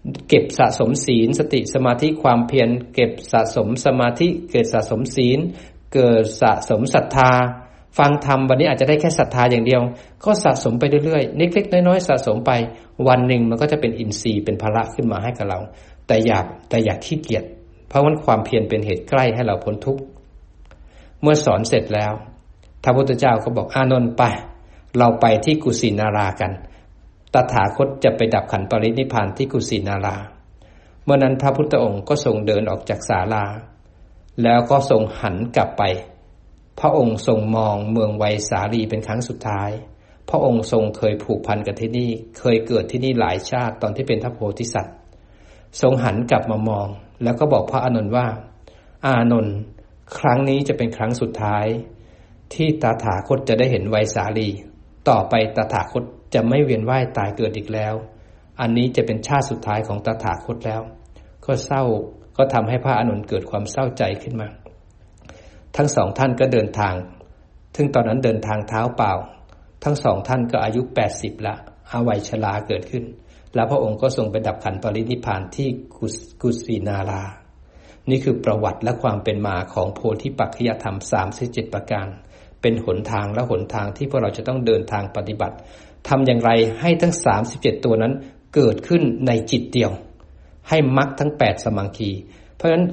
เก็บสะสมศีลสติสมาธิความเพียรเก็บสะสมสมาธิเกิดสะสมศีลเกิดสะสมศรัทธาฟังธรรมวันนี้อาจจะได้แค่ศรัทธาอย่างเดียวก็สะสมไปเรื่อยๆเล็กๆน้อยๆสะสมไปวันหนึ่งมันก็จะเป็นอินทรีย์เป็นภาระขึ้นมาให้กับเราแต่อย่าขี้เกียจเพราะว่าความเพียรเป็นเหตุใกล้ให้เราพ้นทุกข์เมื่อสอนเสร็จแล้วพระพุทธเจ้าก็บอกอานนท์ไปเราไปที่กุสินารากันตถาคตจะไปดับขันธ์ปรินิพพานที่กุสินาราเมื่อนั้นพระพุทธองค์ก็ทรงเดินออกจากศาลาแล้วก็ทรงหันกลับไปพระองค์ทรงมองเมืองไวสาลีเป็นครั้งสุดท้ายพระองค์ทรงเคยผูกพันกับที่นี่เคยเกิดที่นี่หลายชาติตอนที่เป็นพระโพธิสัตว์ทรงหันกลับมามองแล้วก็บอกพระอานนท์ว่าอานนท์ครั้งนี้จะเป็นครั้งสุดท้ายที่ตถาคตจะได้เห็นไวสาลีต่อไปตถาคตจะไม่เวียนว่ายตายเกิดอีกแล้วอันนี้จะเป็นชาติสุดท้ายของตถาคตแล้วก็เศร้าก็ทำให้พระอานนท์เกิดความเศร้าใจขึ้นมาทั้งสองท่านก็เดินทางถึงตอนนั้นเดินทางเท้าเปล่าทั้งสองท่านก็อายุ80ละอาวัยชราเกิดขึ้นแล้วพระองค์ก็ทรงไปดับขันธ์ปรินิพพานที่กุสินารานี่คือประวัติและความเป็นมาของโพธิปักขิยธรรม37ประการเป็นหนทางและหนทางที่พวกเราจะต้องเดินทางปฏิบัติทำอย่างไรให้ทั้ง37ตัวนั้นเกิดขึ้นในจิตเดียวให้มรรคทั้ง8สมังคีเพราะฉะนั้น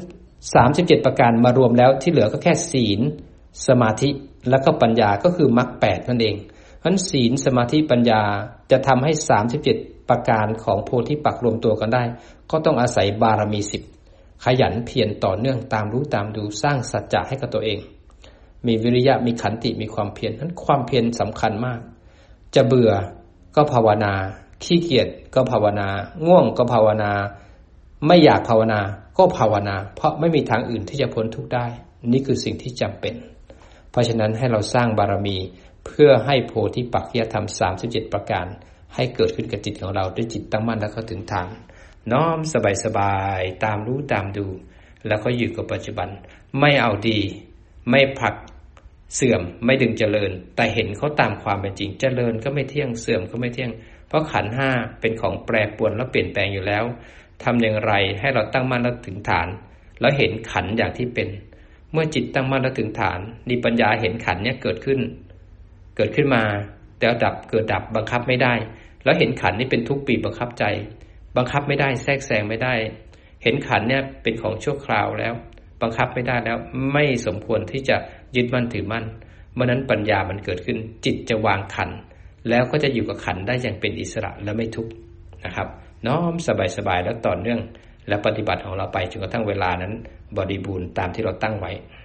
37ประการมารวมแล้วที่เหลือก็แค่ศีลสมาธิแล้วก็ปัญญาก็คือมรรค8นั่นเองเพราะฉะนั้นศีลสมาธิปัญญาจะทำให้37ประการของโพธิปักษ์รวมตัวกันได้ก็ต้องอาศัยบารมี10ขยันเพียรต่อเนื่องตามรู้ตามดูสร้างสัจจะให้กับตัวเองมีวิริยะมีขันติมีความเพียรนั้นความเพียรสำคัญมากจะเบื่อก็ภาวนาขี้เกียจก็ภาวนาง่วงก็ภาวนาไม่อยากภาวนาก็ภาวนาเพราะไม่มีทางอื่นที่จะพ้นทุกข์ได้นี่คือสิ่งที่จำเป็นเพราะฉะนั้นให้เราสร้างบารมีเพื่อให้โพธิปักขิยธรรม37ประการให้เกิดขึ้นกับจิตของเราด้วยจิตตั้งมั่นและเข้าถึงฐานน้อมสบายๆตามรู้ตามดูแล้วก็อยู่กับปัจจุบันไม่เอาดีไม่ผลักเสื่อมไม่ดึงเจริญแต่เห็นเขาตามความเป็นจริงเจริญก็ไม่เที่ยงเสื่อมก็ไม่เที่ยงเพราะขันธ์5เป็นของแปรปรวนและเปลี่ยนแปลงอยู่แล้วทำอย่างไรให้เราตั้งมั่นและถึงฐานแล้วเห็นขันธ์อย่างที่เป็นเมื่อจิตตั้งมั่นและถึงฐานมีปัญญาเห็นขันธ์เนี่ยเกิดขึ้นมาแต่ดับเกิดดับบังคับไม่ได้แล้วเห็นขันธ์นี่เป็นทุกข์บีบบังคับใจบังคับไม่ได้แทรกแซงไม่ได้เห็นขันธ์เนี่ยเป็นของชั่วคราวแล้วบังคับไม่ได้แล้วไม่สมควรที่จะยึดมั่นถือมั่นเมื่อนั้นปัญญามันเกิดขึ้นจิตจะวางขันธ์แล้วก็จะอยู่กับขันธ์ได้อย่างเป็นอิสระและไม่ทุกข์นะครับน้อมสบายๆแล้วต่อเนื่องและปฏิบัติของเราไปจนกระทั่งเวลานั้นบริบูรณ์ตามที่เราตั้งไว้